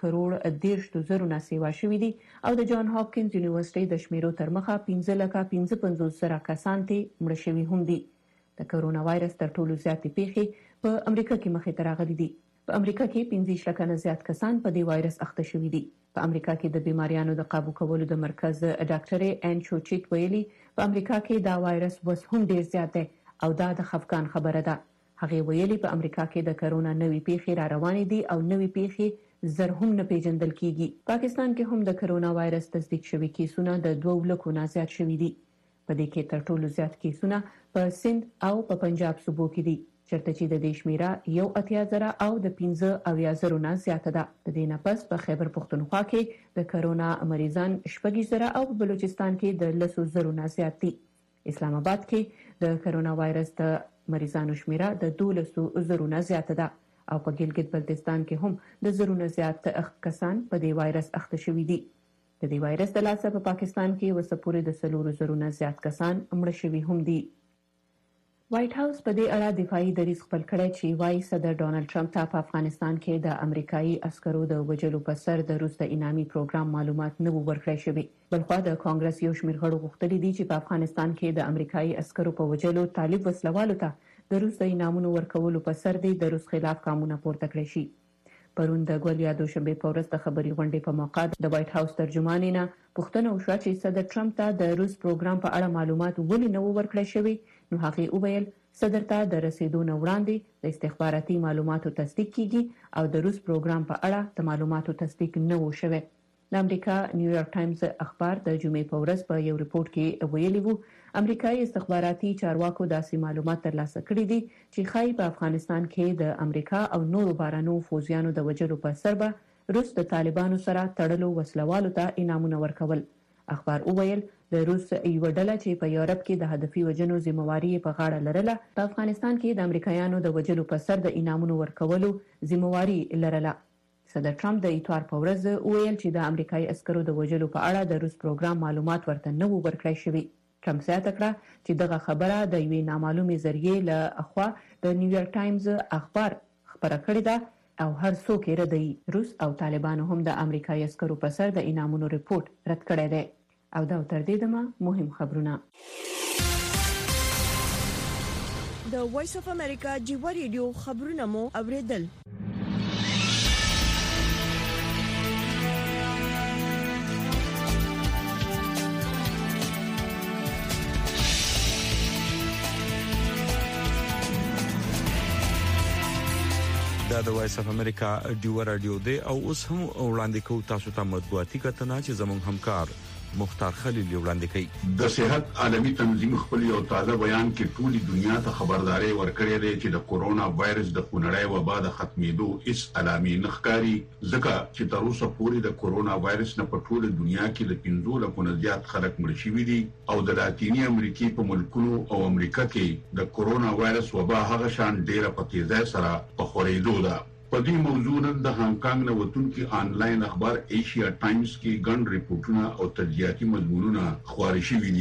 1.13 نه سیوا شوې دي او د جان هاپکینز یونیورسيټي د شمیرو تر مخه 15,55,000 کسان ته مړ شوي هم دي. د کرونا وایرس تر ټولو زیاتې پیښې په امریکا کې مخې ته راغلي دي. په امریکا کې 15 لک نه زیات کسان په دې وایرس اخته شوي دي. په امریکا کې د بیماریانو د قابو کولو د مرکز ډاکټر ان چوچیک ویلي په امریکا کې دا وایرس وس هم ډیر زیات دی او دا د خفقان خبره ده. هغه ویلي په امریکا کې د کرونا نوې پیښې را روانې دي او نوې پیښې زر هم نه پیژندل کیږي. پاکستان کې هم د کرونا وایرس تصدیق شوي کیسونه د 2 لکو نه زیات شوي دي. په دې کې تر ټولو زیات کیسونه په سند او په پنجاب صوبو کې دي چرته چې د دې شمیره 1.80 او د 15,000 نه زیاته ده. د دې نه پس په خیبر پختونخوا کې د کرونا مریضان 4,000 او په بلوچستان کې د 10,000 نه زیات دي. اسلام آباد کې د کرونا وایرس د مریضانو شمیره د 12,000 نه زیاته ده او په ګلګت بلتستان کې هم د 1,000 نه زیات کسان په دې وایرس اخته شوي دي. د دې وایرس د لاسه په پاکستان کې وسه پورې د 4,000 نه زیات کسان مړه شوي هم دي. وایټ هاوس په دې اړه دفاعي دریځ خپل کړی چې وايي صدر ډونالد ټرمپ ته په افغانستان کې د امریکایي عسکرو د وژلو په سر د روس د انعامي پروګرام معلومات نه ورکړی شوی. بلخوا د کانګرس یو شمېر غړو غوښتلي دي چې په افغانستان کې د امریکایي عسکرو په وژلو طالب وسلوالو ته د روس د انعامونو ورکولو په سر د روس خلاف قانون پورته کړی شي. پرون د ګول یا دوشنبه په ورځ د خبري غونډې په موقع د وایټ هاوس ترجمانې نه پوښتنه وشوه چې صدر ټرمپ ته د روس پروګرام په اړه معلومات ولې نه ورکړل شوي. نو هغه وویل صدر ته د رسیدو نه وړاندې د استخباراتي معلوماتو تصدیق کیږي او د روس پروګرام په اړه د معلوماتو تصدیق نه و شوی. د امریکا نیویارک ټایمز اخبار د جمعې په ورځ په یو ریپورت کې ویلي وو امریکایي استخباراتي چارواکو داسې معلومات ترلاسه کړي دي چې ښایي په افغانستان کې د امریکا او نورو بهرنیو فوجیانو د وژلو په سر به روس د طالبانو سره تړلو وسلوالو ته انعامونه ورکول. اخبار وویل د روس یو ډله چې په یورپ کې د هدفي وژنو ذمہواری په غاړه لرله په افغانستان کې د امریکایانو د وژلو په سر د انعامونو ورکولو ذمہواری لرله. صدر ټرمپ د اتوار په ورځ وویل چې د امریکایي عسکرو د وژلو په اړه د روس پروګرام معلومات ورته نه ورکړای شوی. ټرمپ زیاته کړه چې دغه خبره د یوې نامعلومې ذریعې له اخوا د نیویارک ټایمز اخبار خبره کړې ده او هر څوک یې ردوي. روس او طالبانو هم د امریکایي عسکرو په سر د انعامونو ریپورت رد کړی دی. او دا تر دې دمه مهم خبرونه. د وایس اف امریکا جیوا ریډیو خبرونه مو اوریدل. دا د وایس اف امریکا ډیو رادیو دی او اوس هم وړاندې کوو تاسو ته مطبوعاتي کتنه چې زموږ همکار مختار خلیل وړاندې کوي. د صحت عالمي تنظیم خپل یو تازه بیان کې ټولي دنیا ته خبرداري ورکړې ده چې د کورونا وایرس د خونړۍ وبا د ختمېدو هیڅ علامې نه ښکاري ځکه چې تر اوسه پورې د کورونا وایرس نه په ټوله دنیا کې د 15 لکو نه زیات خلک مړ شوي دي او د لاتینی امریکای په ملکونو او امریکا کې د کورونا وایرس وبا هغه شان ډیره په تیزی سره په خورېدو ده. په دې موضوع نن د هانګ کانګ نه وتونکي آنلاین اخبار ایشیا ټایمز کې ګڼ ریپورتونه او تجزیاتي مضمونونه خپاره شوي دي.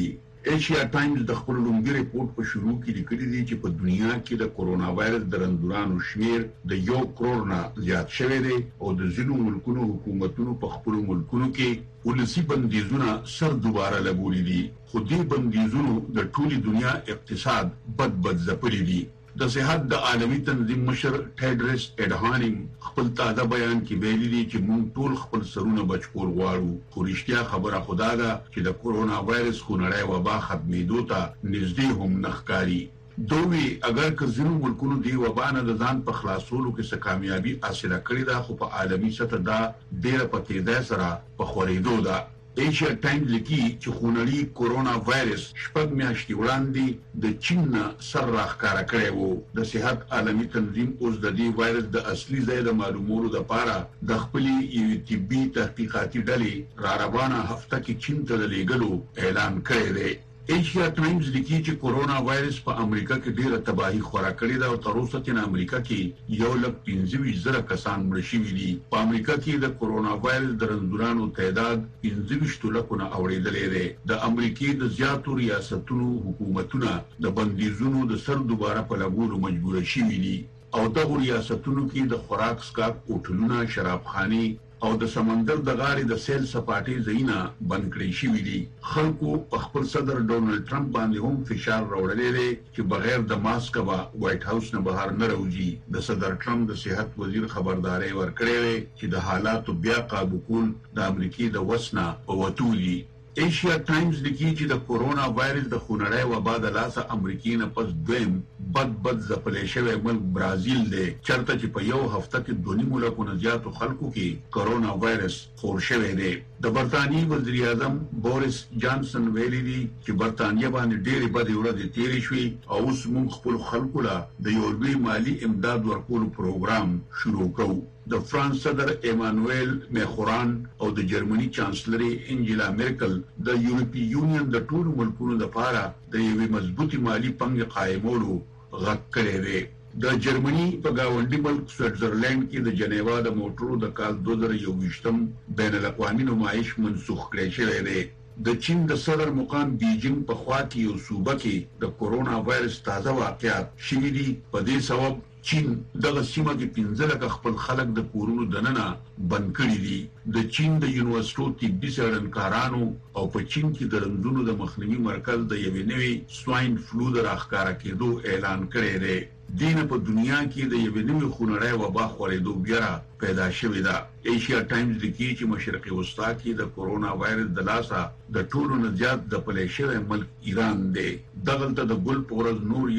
ایشیا ټایمز د خپل لومړي ریپورت په شروع کې لیکلي دي چې په دنیا کې د کورونا وایرس د رندورانو شمیر د 1 کروڑ نه زیات شوی دی او د ځینو ملکونو حکومتونو په خپل ملکونو کې ولسی بندیزونه سر دوباره لګولي دي خو دې بندیزونو د ټولي دنیا اقتصاد بد ځپلي دي د صحت د عالمي تنظیم مشر ټیډرس اډهانم خپل تازه بیان کې ویلي دي چې موږ ټول خپل سرونه بچکول غواړو خو رښتیا خبره خدا ده چې د کورونا وایرس خونړی وبا ختمېدو ته نږدې هم نه ښکاري دوی اگر که ځینو ملکونو دی وبا نه د ځان په خلاصولو کې څه کامیابي حاصله کړې ده خو په عالمي سطح دا ډېره په تیزۍ سره په خورېدو ده ایشیا ټایمز لیکي چې خونړی کورونا وایرس شپږ میاشتې وړاندې د چین سر راښکاره کړی وو د صحت عالمي تنظیم اوس د دې وایرس د اصلي ځای د معلومولو لپاره د خپلې یوې طبي تحقیقاتي ډلې را روانه هفته کې چین ته د لیږلو اعلان کړی دی ایشیا ټایمز لیکي چې کورونا وایرس په امریکا کې ډېره تباہي خورا کړې ده او تر اوسه چې امریکا کې 1,25,000 کسان مړ شوي دي په امریکا کې د کورونا وایرس د رنځورانو تعداد 25 لکه نه اوریدلې ده د امریکای د زیاتو ریاستونو حکومتونه د بندیزونو د سر دوباره په لګولو مجبور شوي دي او دغه ریاستونو کې د خوراک سکاک هوټلونه شرابخانې او د سمندر د غاړې د سیل سپاټې ځایونه بند کړی شوي دي خلکو په خپل صدر ډونالد ټرمپ باندې هم فشار راوړلی دی چې بغیر د ماسک به وایټ هاوس نه بهر نه راوځي د صدر ټرمپ د صحت وزیر خبرداري ورکړې وه چې د حالاتو بیا قابو کول د امریکای د وس نه په وتو دي ایشیا ټایمز لیکي چې د کورونا وایرس د خونړی وبا د لاسه امریکای نه پس دویم بد ځپلی شوی ملک برازیل دی چرته چې په یو هفته کې 2 ملکونو زیاتو خلکو کې کورونا وایرس خور شوی دی د برتانیې وزیر اعظم بوریس جانسن ویلي دي چې برتانیه باندې ډېرې بدې ورځې تېرې شوې او اوس موږ خپل خلکو له د یو لوی مالي امداد ورکولو پروګرام شروع کوو د فرانس صدر ایمانوئل میخوران او د جرمني چانسلري انجلا میرکل د یورپی یونین د ټولو ملکونو لپاره د یوې مضبوطی مالی پنګ قائمولو غږ کړی دی د جرمني په گاونډي ملک سویټزرلند کې د جنیوا د موټرو د کال 2021م بین الاقوامي نمایش منسوخ کړی شوی دی د چین د صدر مقام بیجینګ په خوا کې یو صوبه کې د کورونا وایرس تازه واقعات شوي دي په دې سبب چین دغه سیمه کې 15 لکه خپل خلک د کورونو دننه بند کړي دي د چین د یونیورسيټو طبي څېړنکارانو او په چین کې د رنځونو د مخنیوي مرکز د یوې نوې سواین فلو د راښکاره کېدو اعلان کړی دی دینه په دنیا کې د یوې نوې خونړی وبا خورېدو بیره پیدا شوې ده ایشیا ټایمز لیکي چې مشرقي وسطا کې د کورونا وایرس د لاسه د ټولو نه زیات ځپلی شوی ملک ایران دی دغلته د ګل په ورځ نور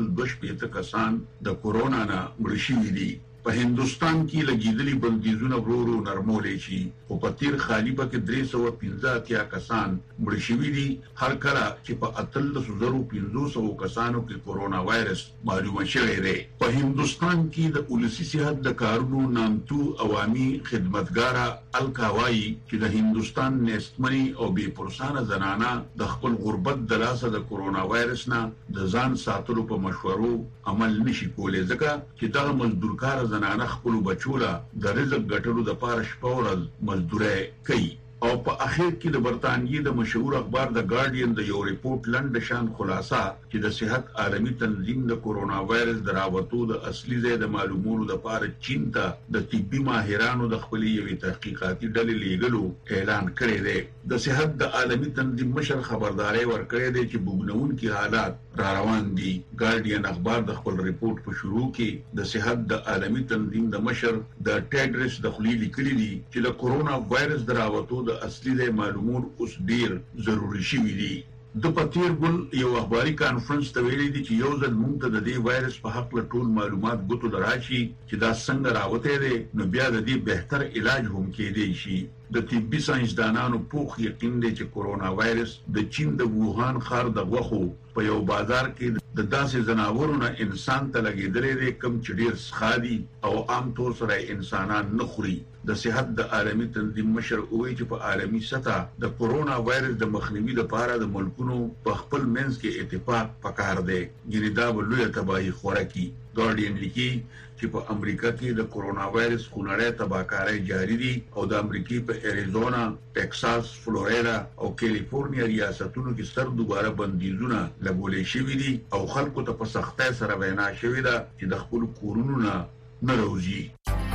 122 کسان د کورونا نه مړه شوي دي په هندستان کې لګیدلي بندیزونه ورو ورو نرمولی شي خو په تیر خالیبه کې 315 کسان مړه شوي دي هر کله چې په 13,500 کسانو کې کورونا وایرس معلومه شوی دی په هندستان کې د ولسي صحت د کارونو نامتو عوامي خدمتګاره الکاوایی چې د هندستان نېستمنې او بې پرسانه زنانه د خپل غربت د لاسه د کورونا وایرس نه د ځان ساتلو په مشورو عمل نشي کولی ځکه چې دغه مزدورکار زنانه خپل بچوله د رزق ګټلو د پاره شپه ورځ مزدوري کوي او په اخر کې د برتانیې د مشهور اخبار د ګارډین د یو ریپورت لنډ شان خلاصه چې د صحت عالمي تنظیم د کورونا وایرس د راوتو د اصلي ځای د معلومولو لپاره چین ته د طبي ماهرانو د خپلې یوې تحقیقاتي ډلې لیږلو اعلان کړی دی د صحت د عالمي تنظیم مشر خبرداري ورکړی دی چې بوږنونکي حالات را روان دي ګارډین اخبار د خپل ریپورت په شروع کې د صحت د عالمي تنظیم د مشر د ټیډرس د خلی لیکلي دي چې د کورونا وایرس د راوتو د اصلي ځای معلومول اوس ډیر ضروري شوي دي د پتیر ګل یو اخباري کانفرنس ته ویلي دي چې یو ځل موږ ته د دې وایرس په حق له ټول معلومات ګوتو لراشي چې دا څنګه راوتی دی نو بیا د دې بهتر علاج هم کېدی شي د طبي ساينسدانانو پوخ یقین دی چې کورونا وایرس د چین د ووهان ښار د غوښو په یو بازار کې د داسې ځناورو نه انسان ته لګېدلی دی کوم چې ډېر څښا دي او عام طور سره انسانان نه خوري د صحت د عالمي تنظیم مشر وایي چې په عالمي سطح د کورونا وایرس د مخنیوي لپاره د ملکونو په خپل منځ کې اتفاق پکار دی. ګینه دا بلوي تباہي خوره کی. ګارډین لیکي چې په امریکا کې د کورونا وایرس خونړی تباہکاري جاری دي او د امریکای په اریزونا، ټکساس، فلوریدا او کیلیفورنیا ریاستونو کې سر دوباره بندیزونه لګولې شوې دي او خلکو ته په سختۍ سره وینا شوې ده چې د خپل کورونو نه راوځي.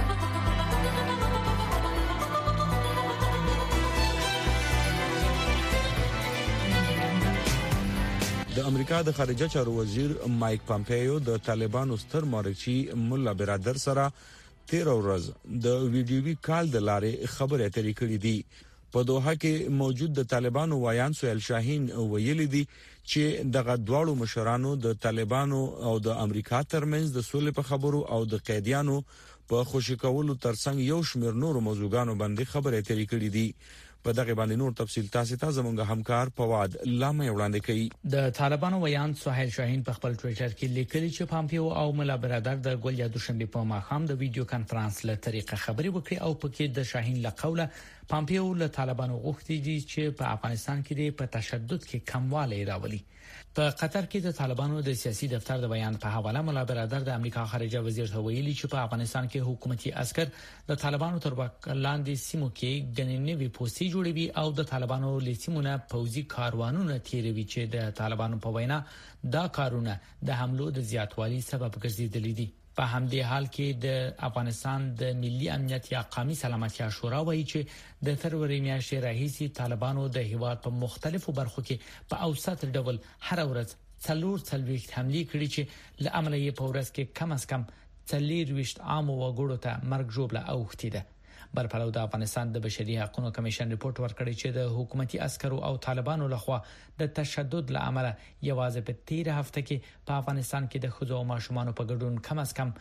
د امریکا د خارجه چارو وزیر مایک پامپیو د طالبانو ستر مورچی مولا برادر سره 13 ورځ د ویډیوي کال د لارې خبرې اترې کړې دي. په دوحه کې موجود د طالبانو وایان سهیل شاهین ویلي دي چې دغه دواړو مشرانو د طالبانو او د امریکا ترمنځ د سولې په خبرو او د قیدیانو په خوشی کولو ترڅنګ یو شمېر نور موضوعګانو باندې خبرې اترې کړې دي. په دغه باندې نور تفصیل تاسو ته زموږ همکار فواد لامه وړاندې کوي. د طالبانو ویان سهیل شاهین په خپل ټوئیټر کې لیکلي چې پامپیو او مولا برادر د ګل یا دوشنبه په ماښام د ویډیو کانفرنس له طریقه خبري وکړي او پکې د شاهین له قوله پامپیو له طالبانو غوښتي دي چې په افغانستان کې په تشدد کې کموالی راولي. په قطر کې د طالبانو د سیاسي دفتر د بیان په حواله مولا برادر د امریکا خارجه وزیر ته ویلي چې په افغانستان کې حکومتي عسكر د طالبانو تر واک لاندې سیمو کې ګڼنوي پوسټي جوړوي او د طالبانو لیسمونه پوځي کاروانونه تیروي چې د طالبانو په وینا دا کارونه د حملو د زیاتوالي سبب ګرځیدلي دي. په همدې حال کې د افغانستان د ملي امنیت یا قومي سلامتیا شورا وایي چې د فروری میاشتې راهیسې طالبانو د هیواد په مختلفو برخو کې په اوسط ډول هر ورځ 440 حملې کړې چې له عمله یې په ورځ کې کم از کم 420 عام وګړو ته مرګ ژوبله اوښتې ده. برپلو د افغانستان د بشري حقوقو کمیشن ریپورت ورکړی چې د حکومتي عسکرو او طالبانو لخوا د تشدد لامل یوازې په 13 هفته کې په افغانستان کې د ښځو او ماشومانو په ګډون کم از کم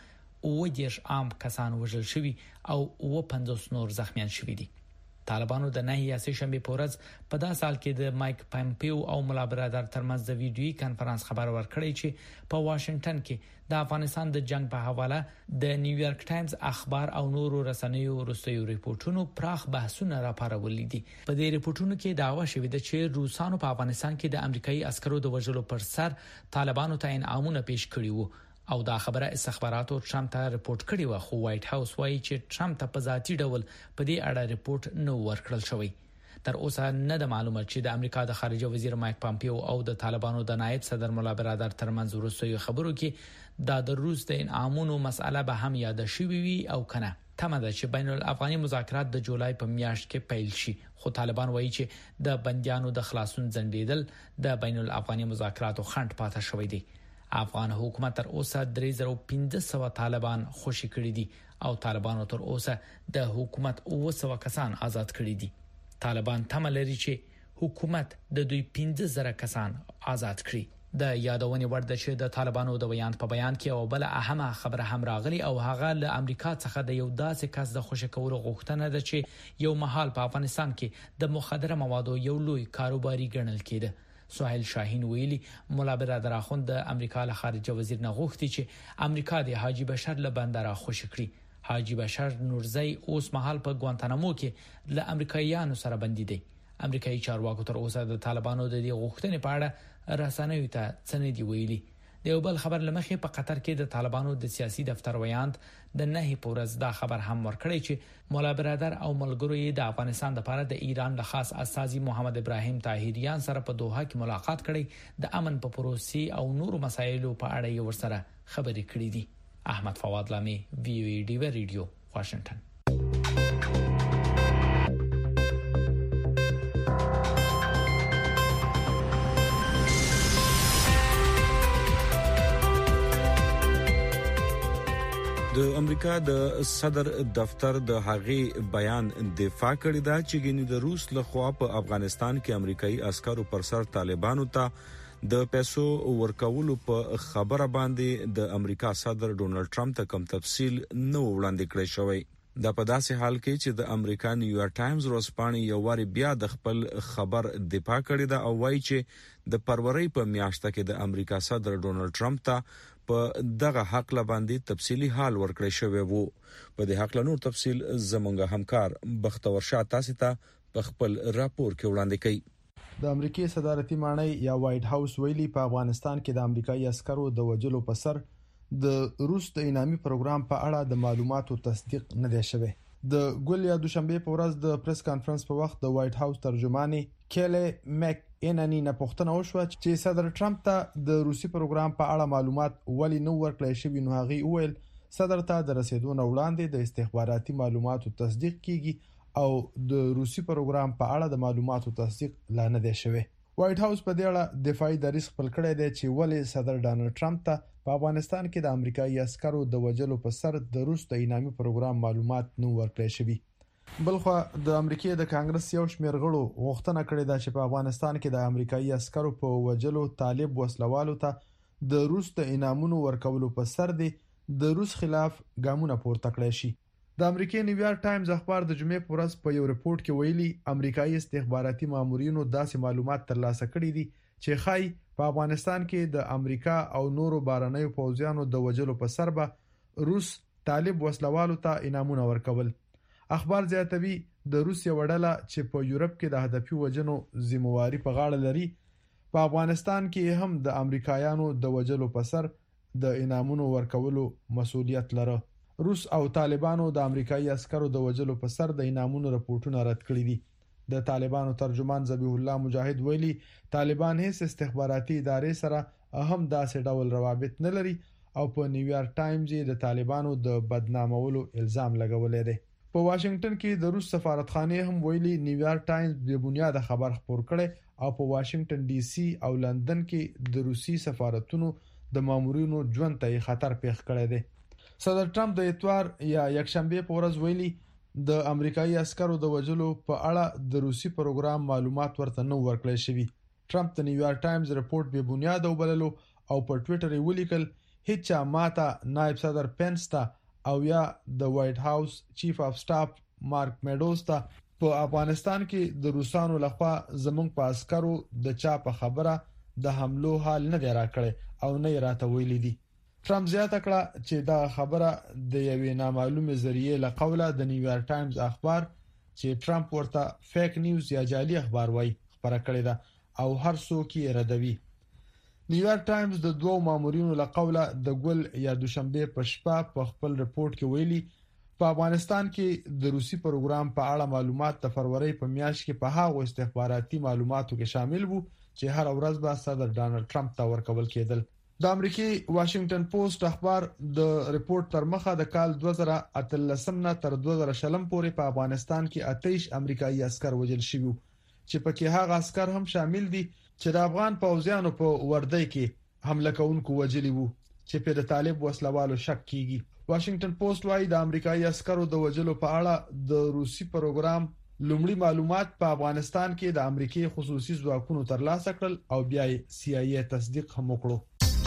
10 عام کسان وژل شوي او 50 نور زخمیان شوي دي. طالبانو د نهي سهشنبه په ورځ په دا سال کې د مایک پامپیو او مولا برادر ترمنځ د ویډیوي کانفرنس خبر ورکړی چې په واشنگټن کې د افغانستان د جنگ په حواله د نیویارک ټایمز اخبار او نورو رسنیو وروستیو ریپورتونو پراخ بحثونه راپارولي دي. په دې ریپورتونو کې دعوا شوې ده چې روسانو په افغانستان کې د امریکایي عسکرو د وژلو پر سر طالبانو ته انعامونه پیش کړي وو او دا خبره استخباراتو ټرمپ ته ریپورت کړې و، خو وایټ هاوس وایي چې ټرمپ ته په ذاتي ډول په دې اړه ریپورت نه ورکړل شوی. تر اوسه نه د معلومه چې د امریکا د خارجه وزیر مایک پامپیو او د طالبانو د نائب صدر مولا برادر ترمنځ وروستیو خبرو کې د روس د انعامونو مسأله به هم یاد شوې وي او کنه. تمه ده چې بین الافغاني مذاکرات د جولای په میاشت کې پیل شي، خو طالبان وایي چې د بنديانو د خلاصون ځنډیدل د بین الافغاني مذاکراتو خنډ پاتې شوی دی. افغان حکومت تر اوسه 3500 طالبان خوشي کړي دي او طالبانو تر اوسه د حکومت 900 کسان آزاد کړي دي. طالبان تمه لري چې حکومت د دوی 15000 کسان آزاد کړي. د یادونې وړ ده چې د طالبانو د بیان په بیان کې او بل اهمه خبره هم راغلي او هغه له امریکا څخه د یو داسې کس د خوشی کولو غوښتنه ده چې یو مهال په افغانستان کې د مخدره موادو یو لوی کاروباري ګڼل کېده. سهیل شاهین ویلي مولا برادر اخوند د امریکا له خارجه وزیر نه غوښتي چې امریکا د حاجی بشر له بندر خوشی کړي. حاجی بشر نورزی اوس مهال په ګوانتانامو کې له امریکایانو سره بندي دی. امریکایي چارواکو تر اوسه د طالبانو د دې غوښتنې په اړه رسنیو ته څه نه دی ویلي. د یو بل خبر لمخې په قطر کې د طالبانو د سیاسي دفتر ویاند د نهي پورز دا خبر هم ورکړی چې مولا برادر او ملګرو یې د افغانستان لپاره د ایران له خاص استازي محمد ابراهیم طاهریان سره په دوحه کې ملاقات کړي، د امن په پروسې او نورو مسایلو په اړه یې ورسره خبرې کړې دي. احمد فواد لامي، وی او ای ډی ریډیو، واشنگټن. د امریکا د صدر دفتر د هغې بیان دفاع کړی دا چې ګینه د روس لخوا په افغانستان کې امریکایي عسکرو پر سر طالبانو ته د پیسو ورکولو په خبره باندې د امریکا صدر ډونلډ ټرمپ ته کوم تفصیل نو وړاندې کړی شوی. دا په داسې حال کې چې د امریکا نیویارک ټایمز ورځپاڼې یو واری بیا د خپل خبر دفاع کړی دا او وایي چې د فروری په میاشت کې د امریکا صدر ډونلډ ټرمپ ته په دغه حق باندې تفصيلي حال ورکړی شوی وو. په دې حق نور تفصيل زمونږ همکار بختور شاه تاسو ته په خپل راپور کې وړاندې کړي. د امریکای صدارتي ماڼۍ یا وایټ هاوس ویلي په افغانستان کې د امریکایي عسکرو د وجلو په سر د روس د انعامي پروګرام په اړه د معلوماتو تصدیق نه دی شوی. د ګل یا دوشنبه په ورځ د پریس کانفرنس په وخت د وایټ هاوس ترجمانې کېلی میک انانی نه پوښتنه وشوه چې صدر ټرمپ ته د روسي پروګرام په اړه معلومات ولې نو ورکړل شوی. نو هغه وویل صدر ته د رسیدو نه وړاندې د استخباراتي معلوماتو تصدیق کیږي او د روسي پروګرام په اړه د معلوماتو تصدیق لا نه دی شوی. وایټ هاوس په دې اړه دفاعي دریځ خپل کړی دی چې ولې صدر ډانلډ ټرمپ ته په افغانستان کې د امریکایي عسکرو د وجلو په سر د روس د انعامي پروګرام معلومات نو ورکړل شوی. بلخو د امریکای د کانګرس یو شمېر غړو غوښتنه کړې ده چې په افغانستان کې د امریکایي عسکرو په وجلو طالب وسلوالو ته د روس د انعامونو ورکولو په سر د روس خلاف ګامونه پورته کړی شي. د امریکای نیویارک ټایمز اخبار د جمعې په ورځ په یو ریپورت کې ویلي امریکایي استخباراتي مامورینو داسې معلومات ترلاسه کړي دي چې ښایي په افغانستان کې د امریکا او نورو بهرنیو پوځیانو د وجلو په سر به روس طالب وسلوالو ته انعامونه ورکول. اخبار زیاتوي د روس یو ډله چې په یورپ کې د هدفي وجنو ذمہواری په غاړه لري په افغانستان کې هم د امریکایانو د وجلو په سر د انعامونو ورکولو مسؤلیت لري. روس او طالبانو د امریکایي عسکرو د وجلو په سر د انعامونو راپورټونه رد کړي دي. د طالبانو ترجمان ذبیح الله مجاهد ویلي طالبان هیڅ استخباراتي ادارې سره هم داسې ډول روابط نه لري او په نیویارک ټایمز د طالبانو د بدنامولو الزام لګولې دی. په واشنگټن کې د روس سفارتخانه هم ویلي نیویارک ټایمز بې بنیاد خبر خپور کړي او په واشنگټن ډي سي او لندن کې د روسي سفارتونو د مامورینو ژوند ته خطر پیښ کړی دی. صدر ټرمپ د اتوار یا یکشنبه په ورځ ویلي د امریکایي عسکرو د وجلو په اړه د روسي پروګرام معلومات ورته نو ورکړل شوی. ټرمپ د نیویارک ټایمز رپورت به بنیاد وبللو او په ټوئیټر یې ولیکل هیڅ ماته نائب صدر پنس ته او یا د وایټ هاوس چیف اف سټاف مارک میډوز ته په افغانستان کې د روسانو لخوا زمونږ په عسکرو د چا په خبره د حملو حال نه دی راکړی او نه راته ویلي دي. ټرمپ زیاته کړه چې دا خبره د یوې نامعلومه ذریعې له قوله د نیویارک ټایمز اخبار چې ټرمپ ورته فیک نیوز یا جعلي اخبار وایي خبره کړې ده او هر څوک یې ردوي. نیویارک ټایمز د دوه مامورینو له قوله د ګل یا دوشنبه په شپه په خپل رپورت کې ویلي په افغانستان کې د روسي پروګرام په اړه معلومات د فروری په میاشت کې په هغو استخباراتي معلوماتو کې شامل وو چې هر ورځ به صدر ډانلډ ټرمپ ته ورکول کېدل. د امریکای واشنگټن پوسټ اخبار د ریپورت تر مخه د کال 2013 نه تر 2020 پورې په افغانستان کې 28 امریکایي عسكر وژل شوي چې پکې هغه عسكر هم شامل دي چې د افغان پوځیانو په وردی کې حمله کوونکو وژلي وو چې په د طالب وسلوالو شک کیږي. واشنگټن پوسټ وايي د امریکایي عسكرو د وژلو په اړه د روسي پروګرام لومړی معلومات په افغانستان کې د امریکای خصوصي ځواکونو ترلاسه کړل او بیا یې CIA تصدیق هم وکړو.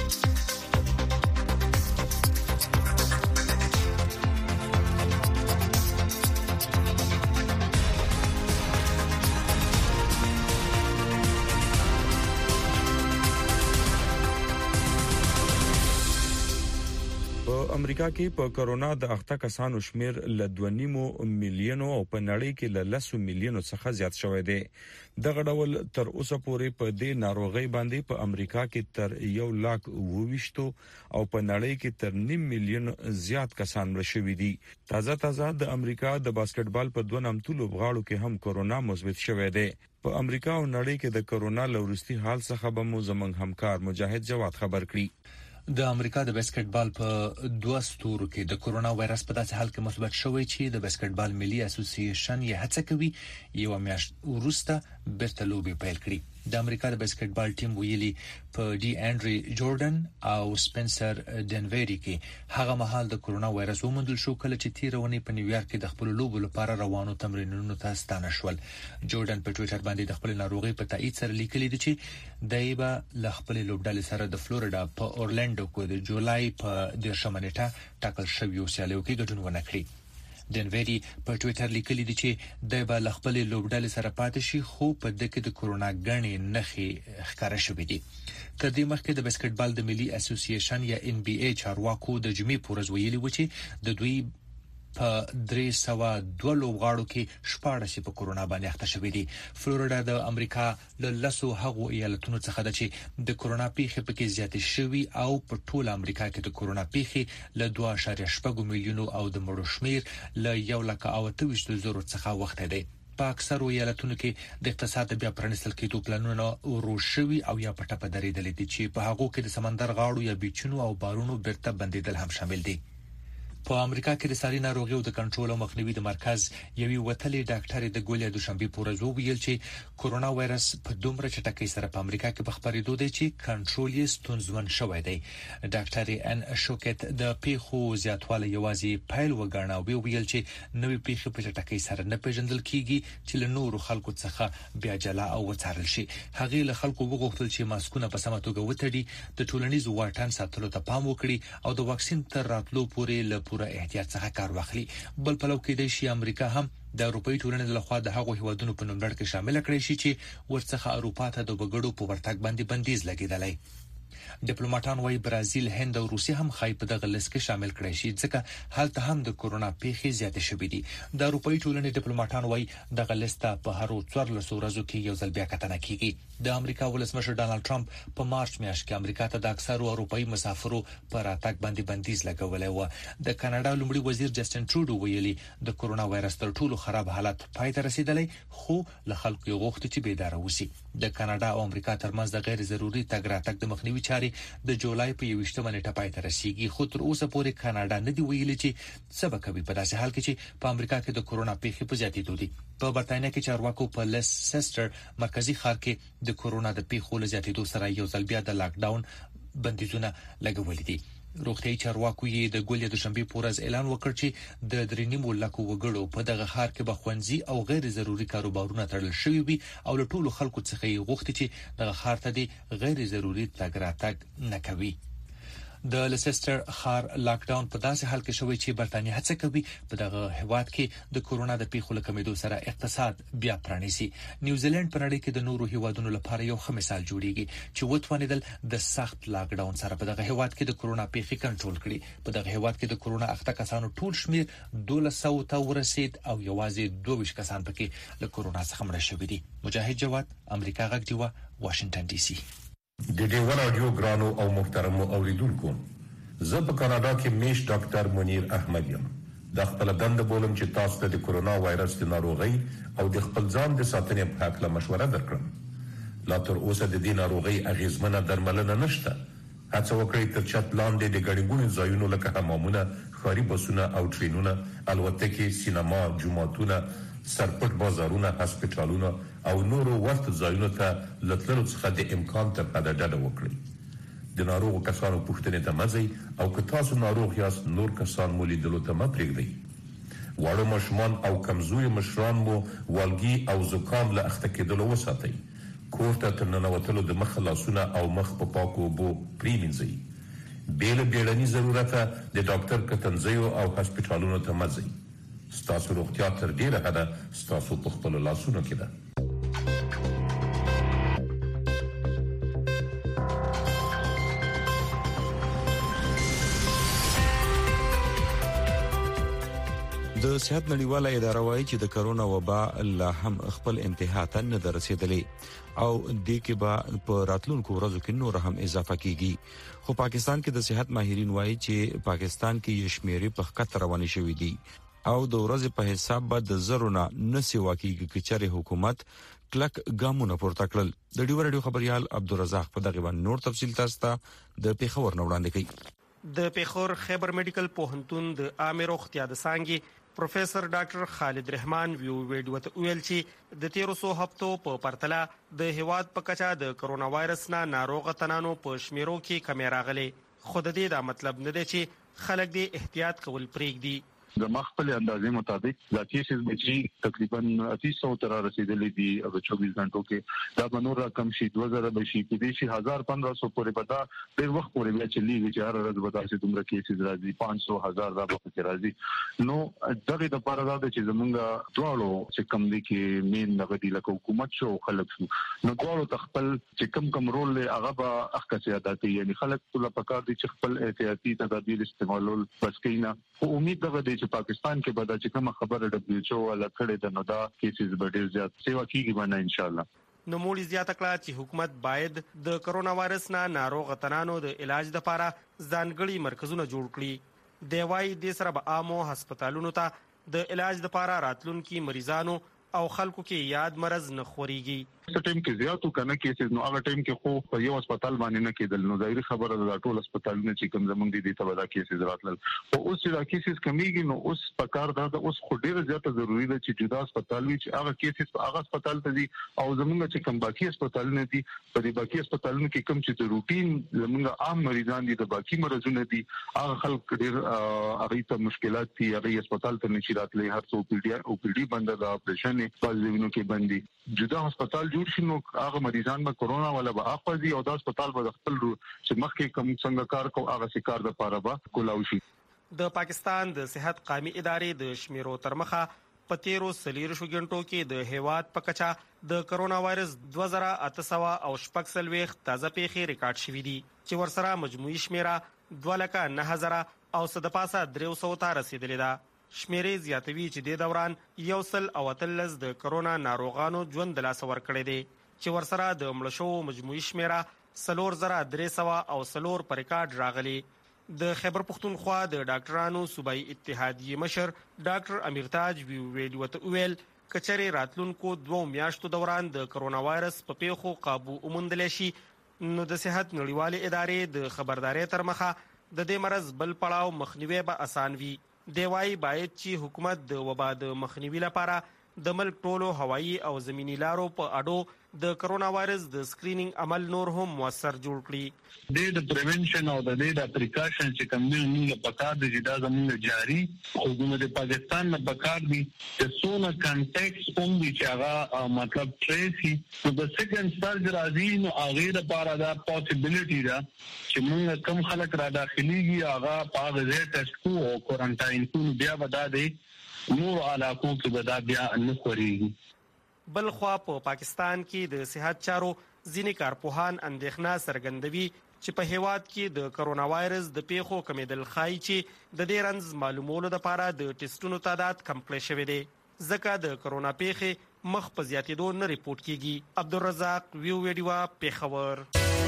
امریکا کې په کرونا د اخته کسانو شمیر ل 2.5 میلیونو او په نړۍ کې ل 10 میلیونو څخه زیات شوی دی. دغه ډول تر اوسه پورې په دې ناروغي باندې په امریکا کې تر 1,20,000 او په نړۍ کې تر 9 میلیون زیات کسان مړ شوي دي. تازه د امریکا د باسکټبال په دوه نامتو لوبغاړو کې هم کرونا مثبت شوی دی. په امریکا او نړۍ کې د کرونا لورستي حال څخه به مو زمنګ همکار مجاهد جواد خبر کړي. د امریکا د باسکټبال په 2 ستورو کې د کورونا وایرس په داسې حال کې مثبت شوی چې د باسکټبال ملي اسوسییشن یې هڅه کوي یو میاشت وروسته بیرته لوبي پیل کړي. د امریکا د باسکټبال ټیم ویلي په ډي انډري جوردن او سپنسر ډنويري کې هغه مهال د کورونا وایرس ومندل شو کله چې تیرونی په نیویارک کې د خپل لوبو لپاره روانو تمرینونو ته ستانه شول. جوردن په ټوئیټر باندې د خپل ناروغي په تایید سره لیکلی دی چې دایبه ل خپل لوبډلې سره د فلوریدا په اورلانډو کې د جولای په 10 نیټه ټاکل شوی سیالیو کې ګډون ونه کړی. ډنويري په ټوئیټر لیکلي دي چې د بل خپل لوبډل سره پاتې شي خو په دغه د کورونا غنې نخي ښکارا شوې دي. تر دې مخکې د باسکټبال د ملي اسوسییشن یا NBA چارواکو د جمعې پورز ویلي و چې د دوی په 302 لوبغاړو کې 14 په کورونا باندې اخته شوې دي. فلوریدا د امریکا له لسو هغو ایالتونو څخه ده چې د کورونا پیښې پکې زیاتې شوي او په ټول امریکا کې د کورونا پیښې له 2.8 میلیونو او د مړو شمیر له 128,000 څخه وخت دی. په اکثرو ایالتونو کې د اقتصاد بیا پرانستل کېدو پلانونه ورشوي او یا پټه په درېدل دي چې په هغو کې د سمندر غاړو یا بیچونو او بارونو بیرته بندیدل هم شامل دي. په امریکا کې د ساري ناروغیو د کنټرول او مخنیوي د مرکز یوې وتلې ډاکټر د ګولیا دوشنبه پورز ویل چې کورونا وایرس په دومره چټکۍ سره په امریکا کې په خبرېدو دی چې کنټرول یې ستونزمن شوی دی. ډاکټر ان شوکت د پیښو زیاتوالی یوازې پایل وګڼه او ویل چې نوې پیښې په چټکۍ سره نه پیژندل کیږي چې له نورو خلکو څخه بیا جلا او وڅارل شي. هغه له خلکو وغوښتل چې ماسکونه په سمه توګه وتړي، د ټولنیزو واټن ساتلو ته پام وکړي او د واکسین تر راتلو پورې له پوره احتیاط څخه کار واخلي. بل پلو کې د شي امریکا هم د اروپאי ټولنې لخوا د هغو هیوادونو په نوملړ کې شامل کړي شي چې ورڅخه اروپا ته د وګړو په ورتګ باندې بندیز لګیدلی. ډیپلوماټان وايي برازیل، هند او روسیه هم خای په دغه لیست کې شامل کړي شي ځکه هلته هم د کورونا پیښې زیاتې شوې دي. د اروپאי ټولنې ډیپلوماټان وايي دغه لیست په هر 14 ورځو کې یو ځل بیا کتنه کیږي. د امریکا ولسمشر ډانلډ ټرمپ په مارچ میاشت کې امریکا ته د اکثرو اروپאי مسافرو پر راتګ باندې بندیز لګولای و. د کاناډا لومړي وزیر جسټن ټروډو ویلي د کورونا وایرس تر ټولو خراب حالت پای ته رسیدلی خو له خلکو غوښتي چې بیدار اوسي. د کاناډا او امریکا ترمنځ د غیر ضروري تګ راتګ د مخنیوي چارې د جولای په 21 نیټه پای ته رسیدي خو تر اوسه پورې کاناډا نه دی ویلي چې څه به کوي په داسې حال کې چې په امریکا کې د کورونا پیښې په زیاتېدو دي. په برتانیا کې چارواکو په لیسټر مرکزی ښار کې د کورونا د پیښو له زیاتېدو سره یو ځل بیا د لاک ډاون بندیزونه لګولې دي. روغتیايي چارواکو یې د ګولیا دوشنبه پورز اعلان وکړ چې د 3.5 لکو وګړو په دغه ښار کې بخونځي او غیر ضروري کاروبارونه تړل شوي وي او له ټولو خلکو څخه یې غوښتي چې دغه ښار ته د غیر ضروري تګ راتګ نه کوي. د لیسټر ښار لاک ډاون په داسې حال کې شوی چې برتانیا هڅه کوي په دغه هیواد کې د کورونا د پیښو له کمیدو سره اقتصاد بیا پرانیسي. نیوزیلند په نړۍ کې د نورو هیوادونو لپاره یو ښه مثال جوړیږي چې وتوانیدل د سخت لاک ډاون سره په دغه هیواد کې د کورونا پیښې کنټرول کړي. په دغه هیواد کې د کورونا اخته کسانو ټول شمیر 1200 ته ورسید او یوازې 22 کسان پکې له کورونا څخه مړه شوي دي. مجاهد جواد، امریکا غږ دیوه، واشنگټن ډي سي. د ډیو رادیو ګرانو او محترمو اوریدونکو، زه په کاناډا کې میش ډاکټر منیر احمد یم. د خپل دنده بولم چې تاسو ته د کورونا وایرس د ناروغۍ او د خپل ځان د ساتنې په اړه مشوره درکړم. لا تر اوسه د دې ناروغۍ اغیزمنه درملنه نشته. هڅه وکړئ تر چت لاندې د ګڼګونو ځایونو لکه حمامونه، ښاري بسونه او ټرینونه، الوتکې، سینما، جوماتونه، سرپټ بازارونه، هسپتالونه او نورو ورته ځایونو ته لتلو څخه د امکان تر حده ډډه وکړئ. د ناروغو کسانو پوښتنې ته مزئ او که تاسو ناروغ یاست نور کسان مو لیدلو ته مه پرېږدئ. واړه ماشومان او کمزوري مشران مو والګي او زکام له اخته کېدلو وساتئ. کور ته تر ننوتلو د مخ لاسونه او مخ په پاکو اوبو پرېمینځئ. بې له بیړني ضرورته د ډاکټر کتنځیو او هسپتالونو ته مه ځئ. ستاسو روغتیا تر ډیره حده ستاسو په خپلو لاسونو کې ده. د صحت نړیواله اداره وايي چې د کرونا وبا لا هم خپل انتها ته نه رسیدلې او د کې به په راتلونکو ورځو کې نور هم اضافه کیږي. خو پاکستان کې د صحت ماهرین وايي چې پاکستان کې یې شمیرې په خطر روانې شوې دي او د ورځې په حساب به د زرونه نسی واقعي کې چې حکومت کلک ګامونه پورته کړل. د ډیو رادیو خبريال عبدالرزاق په دغه باندې نور تفصیل تاسو ته د پیښور نو وړاندې کوي. د پیښور خیبر میډیکل پوهنتون د عامه روغتیا د څانګې پروفیسور ډاکټر خالد رحمان ویډیو ته ویل چې د 1300 هفتو په پرتله د هیواد په کچا د کرونا وایرس نه ناروغ تنانو په شمیرو کې کمی راغلي. خو د دې دا مطلب نه دی چې خلک دې احتیاط کول پرېږدي. د مخفل اندازې مطابق دا کیسز به چې تقریبا 300 تر رسیدلې دي او 24 غنټو کې دا بنور رقم شي 2000 به شي کې دي شي 1500 پورې پتا ډېر وخت پورې بیا چلیږي چې هر ورځ به تاسو دومره کیسز راځي 500,000 دا به کې راځي نو دغه د پاره دا چې زمونږ دواړو چې کم دي کې مين نغدي لکه حکومت شو خلک شو نو دواړو تخپل چې کم رول له هغه به اخکاسي ادا کوي یعنی خلک ټول په کار دي چې خپل احتیاطي تدابیر استعمالول بس کینا خو امید ده چې پاکستان کې به دا چې کوم خبره WHO ولا کړي د نو دا کیسز به ډیر زیات سیوا کیږي باندې ان شاء الله نو موږ زیاته کړه چې حکومت باید د کرونا وایرس نه ناروغ تنانو د علاج لپاره ځانګړي مرکزونه جوړ کړي دی وايي د سره به عامو هسپتالونو ته د علاج لپاره راتلونکي مریضانو او خلکو کې یاد مرز نه خوريږي څه ټیم کې زیاتو کنه کیسز نو هغه ټیم کې خو په یو هسپتال باندې نه کېدل نو ظاهري خبره ده ټول هسپتالونه چې کوم زمونږ دي ته ودا کیسز راتلل او اوس چې دا کیسز کمیږي نو اوس په کار ده اوس خو ډیره زیاته ضروری ده چې جدا هسپتال وي چې هغه کیسز په هغه هسپتال ته دي او زمونږ چې کوم باقي هسپتالونه دي په دې باقي هسپتالونو کې کوم چې روټین زمونږ عام مریضان دي د باقي مرزونه دي هغه خلک ډیر هغه ته مشکلات دي هغه هسپتال ته نشي راتللی هر څو او پی ډي بند ده اپریشن په ځینو کې بندي جدا هسپتال جوړ شي نو هغه مریضان به کورونا ولا به اخوځي او دا هسپتال به خپل چې مخکې کوم څنګه کار کو هغه سکار د پاره به کولاو شي د پاکستان د صحت قومي ادارې د شمیرو تر مخه په 13 غنټو کې د هیواد په کچا د کرونا وایرس 2840 تازه پیښې ریکارډ شوې دي چې ورسره مجموعي شمیره 2,09,000 او صدپاسه 300 ته رسیدلې ده شمیرې زیاتوي چې د دوران 113 د کرونا ناروغانو ژوند د لاس ور کړی دی چې ورسره د مړشو مجموعي شمیره 4300 او 4 پر ریکارډ راغلي د خیبر پختونخوا د ډاکټرانو صوبایي اتحادیې مشر ډاکټر امیرتاج ویلي ویل کچري راتلونکو 2 میاشتو دوران د کرونا وایرس په پیښو قابو وموندل شي نو د صحت نړیوالې ادارې د خبرداري تر مخه د دې مرض بل پړاو مخنیوي به اسان وي دیوای باید چې حکومت د وبا د مخنیوي لپاره د ملک ټولو هوایي او زمینی لارو په اډو د کرونا وایرس د سکرینینګ عمل نور هم موثر جوړ کړي د پریونشن او د پریکاشن چې کوم نه پکار دي چې دا زموږ جاری حکومت پاکستان نه پکار دي چې څونه کانټیکټس کوم دي چې هغه مطلب ټریسي نو د سیکنډ سرج راځي نو هغه لپاره دا پوسیبিলিټی ده چې موږ کم خلک را داخليږي هغه په غیر ټیسټ کو او کوارنټاین کو بیا ودا دي نور علاقو کې ودا بیا نه خوريږي بل خوا په پاکستان کې د صحت چارو ځینې کارپوهان اندېښنه څرګندوي چې په هیواد کې د کرونا وایرس د پیښو کمیدل ښایي چې د دې رنځ معلومولو لپاره د ټیسټونو تعداد کم کړی شوی دی ځکه د کرونا پیښې مخ په زیاتېدو نه ریپورت کیږي عبدالرزاق ویډیو پیښور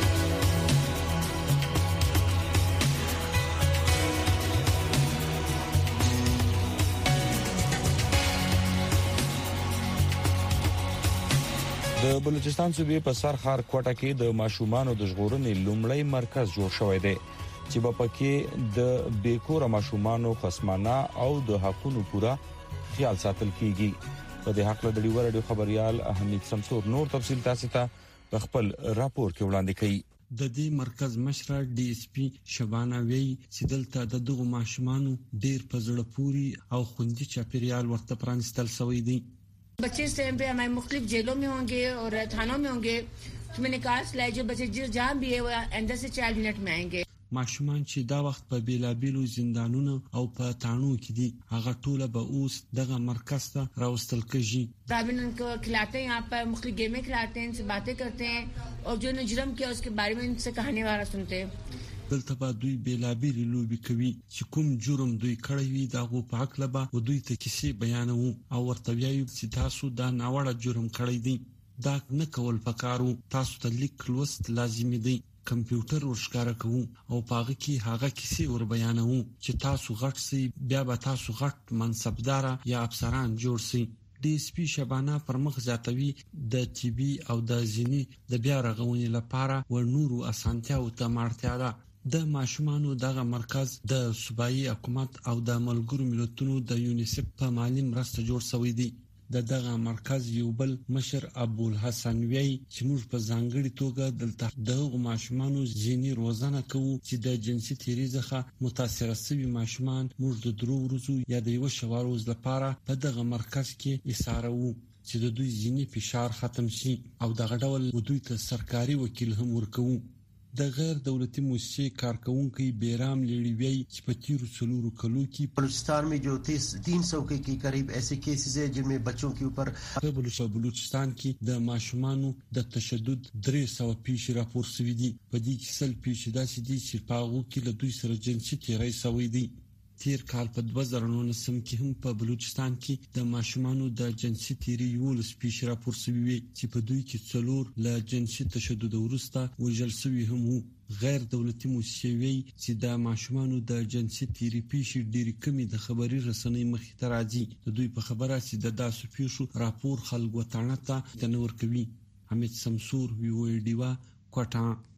د بلوچستان صوبې په سرخار کوټه کې د ماشومانو د ژغورنې لومړی مرکز جوړ شوی دی چې په پکې د بیکور ماشومانو خصمانه او د حقونو پورا خیال ساتل کیږي په دې حق له ډیوه رادیو خبريال حمید سمسور نور تفصیل تاسو ته خپل راپور کې وړاندې کړي د دې مرکز مشر ډي اس پی شبانه وی چې دلته د دغو ماشومانو ډیر په زړه پوري او خوندي چاپیریال ورته پرانستل شوی دی बच्चे इस टाइम पे हमारे मुख्तलिफ जेलों में होंगे और थानों में होंगे तो मैंने कहा लाए जो बच्चे जहाँ भी है वो अंदर से चाइल्ड यूनिट में आएंगे ماشومان چې دا وخت په بیلابیلو زندانونو او په تانو کې دي هغه ټول به اوس دغه مرکز ته راوستل کېږي ताबिन उनको खिलाते हैं यहाँ पर मुख्तलिफ गेमें खिलाते हैं इनसे बातें करते हैं और जो ने जुर्म किया उसके बारे में इनसे कहानी वगैरह सुनते हैं دلته به دوی بیلابیلې لوبې کوي چې کوم جرم دوی کړی وي د هغو په حق لبه و دوی ته کیسې بیانوو او ورته وایو چې تاسو دا ناوړه جرم کړی دی دا نه کول پکارو تاسو ته لیک لوست لازمي دی کمپیوټر ورښکاره کوو او پاغه کې هغه کیسې ور بیانوو چې تاسو غټ سي بیا به تاسو غټ منصبدار یا افسران جوړ سي ډي اس پی شبانه پر مخ زیاتوي د ټي بي او د زینی د بیا رغونې لپاره ور نورو اسانتیاو ته مارتیا ده د ماشومانو دغه مرکز د صوبایي حکومت او د ملګرو ملتونو د یونیسف په مالی مرسته جوړ شوی دی دغه مرکز یو بل مشر ابو الحسن وی چې موږ په ځانګړي توګه دلته دغه ماشومانو ځینی روزانه کوو چې د جنسي تیری څخه متاثر شوي ماشومان موږ د 3 ورځو یا د یو شوارو لپاره په دغه مرکز کې ایثاروو چې د دوی ځینی فشار ختم شي او دغه ډول دوی ته سرکاري وکیل هم ورکوو. د غیر دولتی موسسې کارکونکو بیرام لیړوی چې په تیرو څلورو کلو کې بلوچستان में जो 300 के करीब ऐसे केसेस हैं जिनमें बच्चों के ऊपर بلوچستان کې د ماشومانو د تشدد 300 پیښې راپور شوې دي. په دې کې 100 پیښې داسې دي چې په هغه کې له دوی سره جنسي تیری شوی دی. تیر کال په 2019 کې هم په بلوچستان کې د ماشومانو د جنسي تیری 11 پیښې راپور شوې وي چې په دوی کې 4 له جنسي تشدد وروسته وژل شوي هم وو. غیر دولتي موسسې وی چې د ماشومانو د جنسي تیری پیښې ډېری کمی د خبري رسنۍ مخې ته راځي. د دوی په خبره چې د داسې پیښو راپور خلکو ته نه ورکوي. حمید سمسور وی ډیوا کوټا.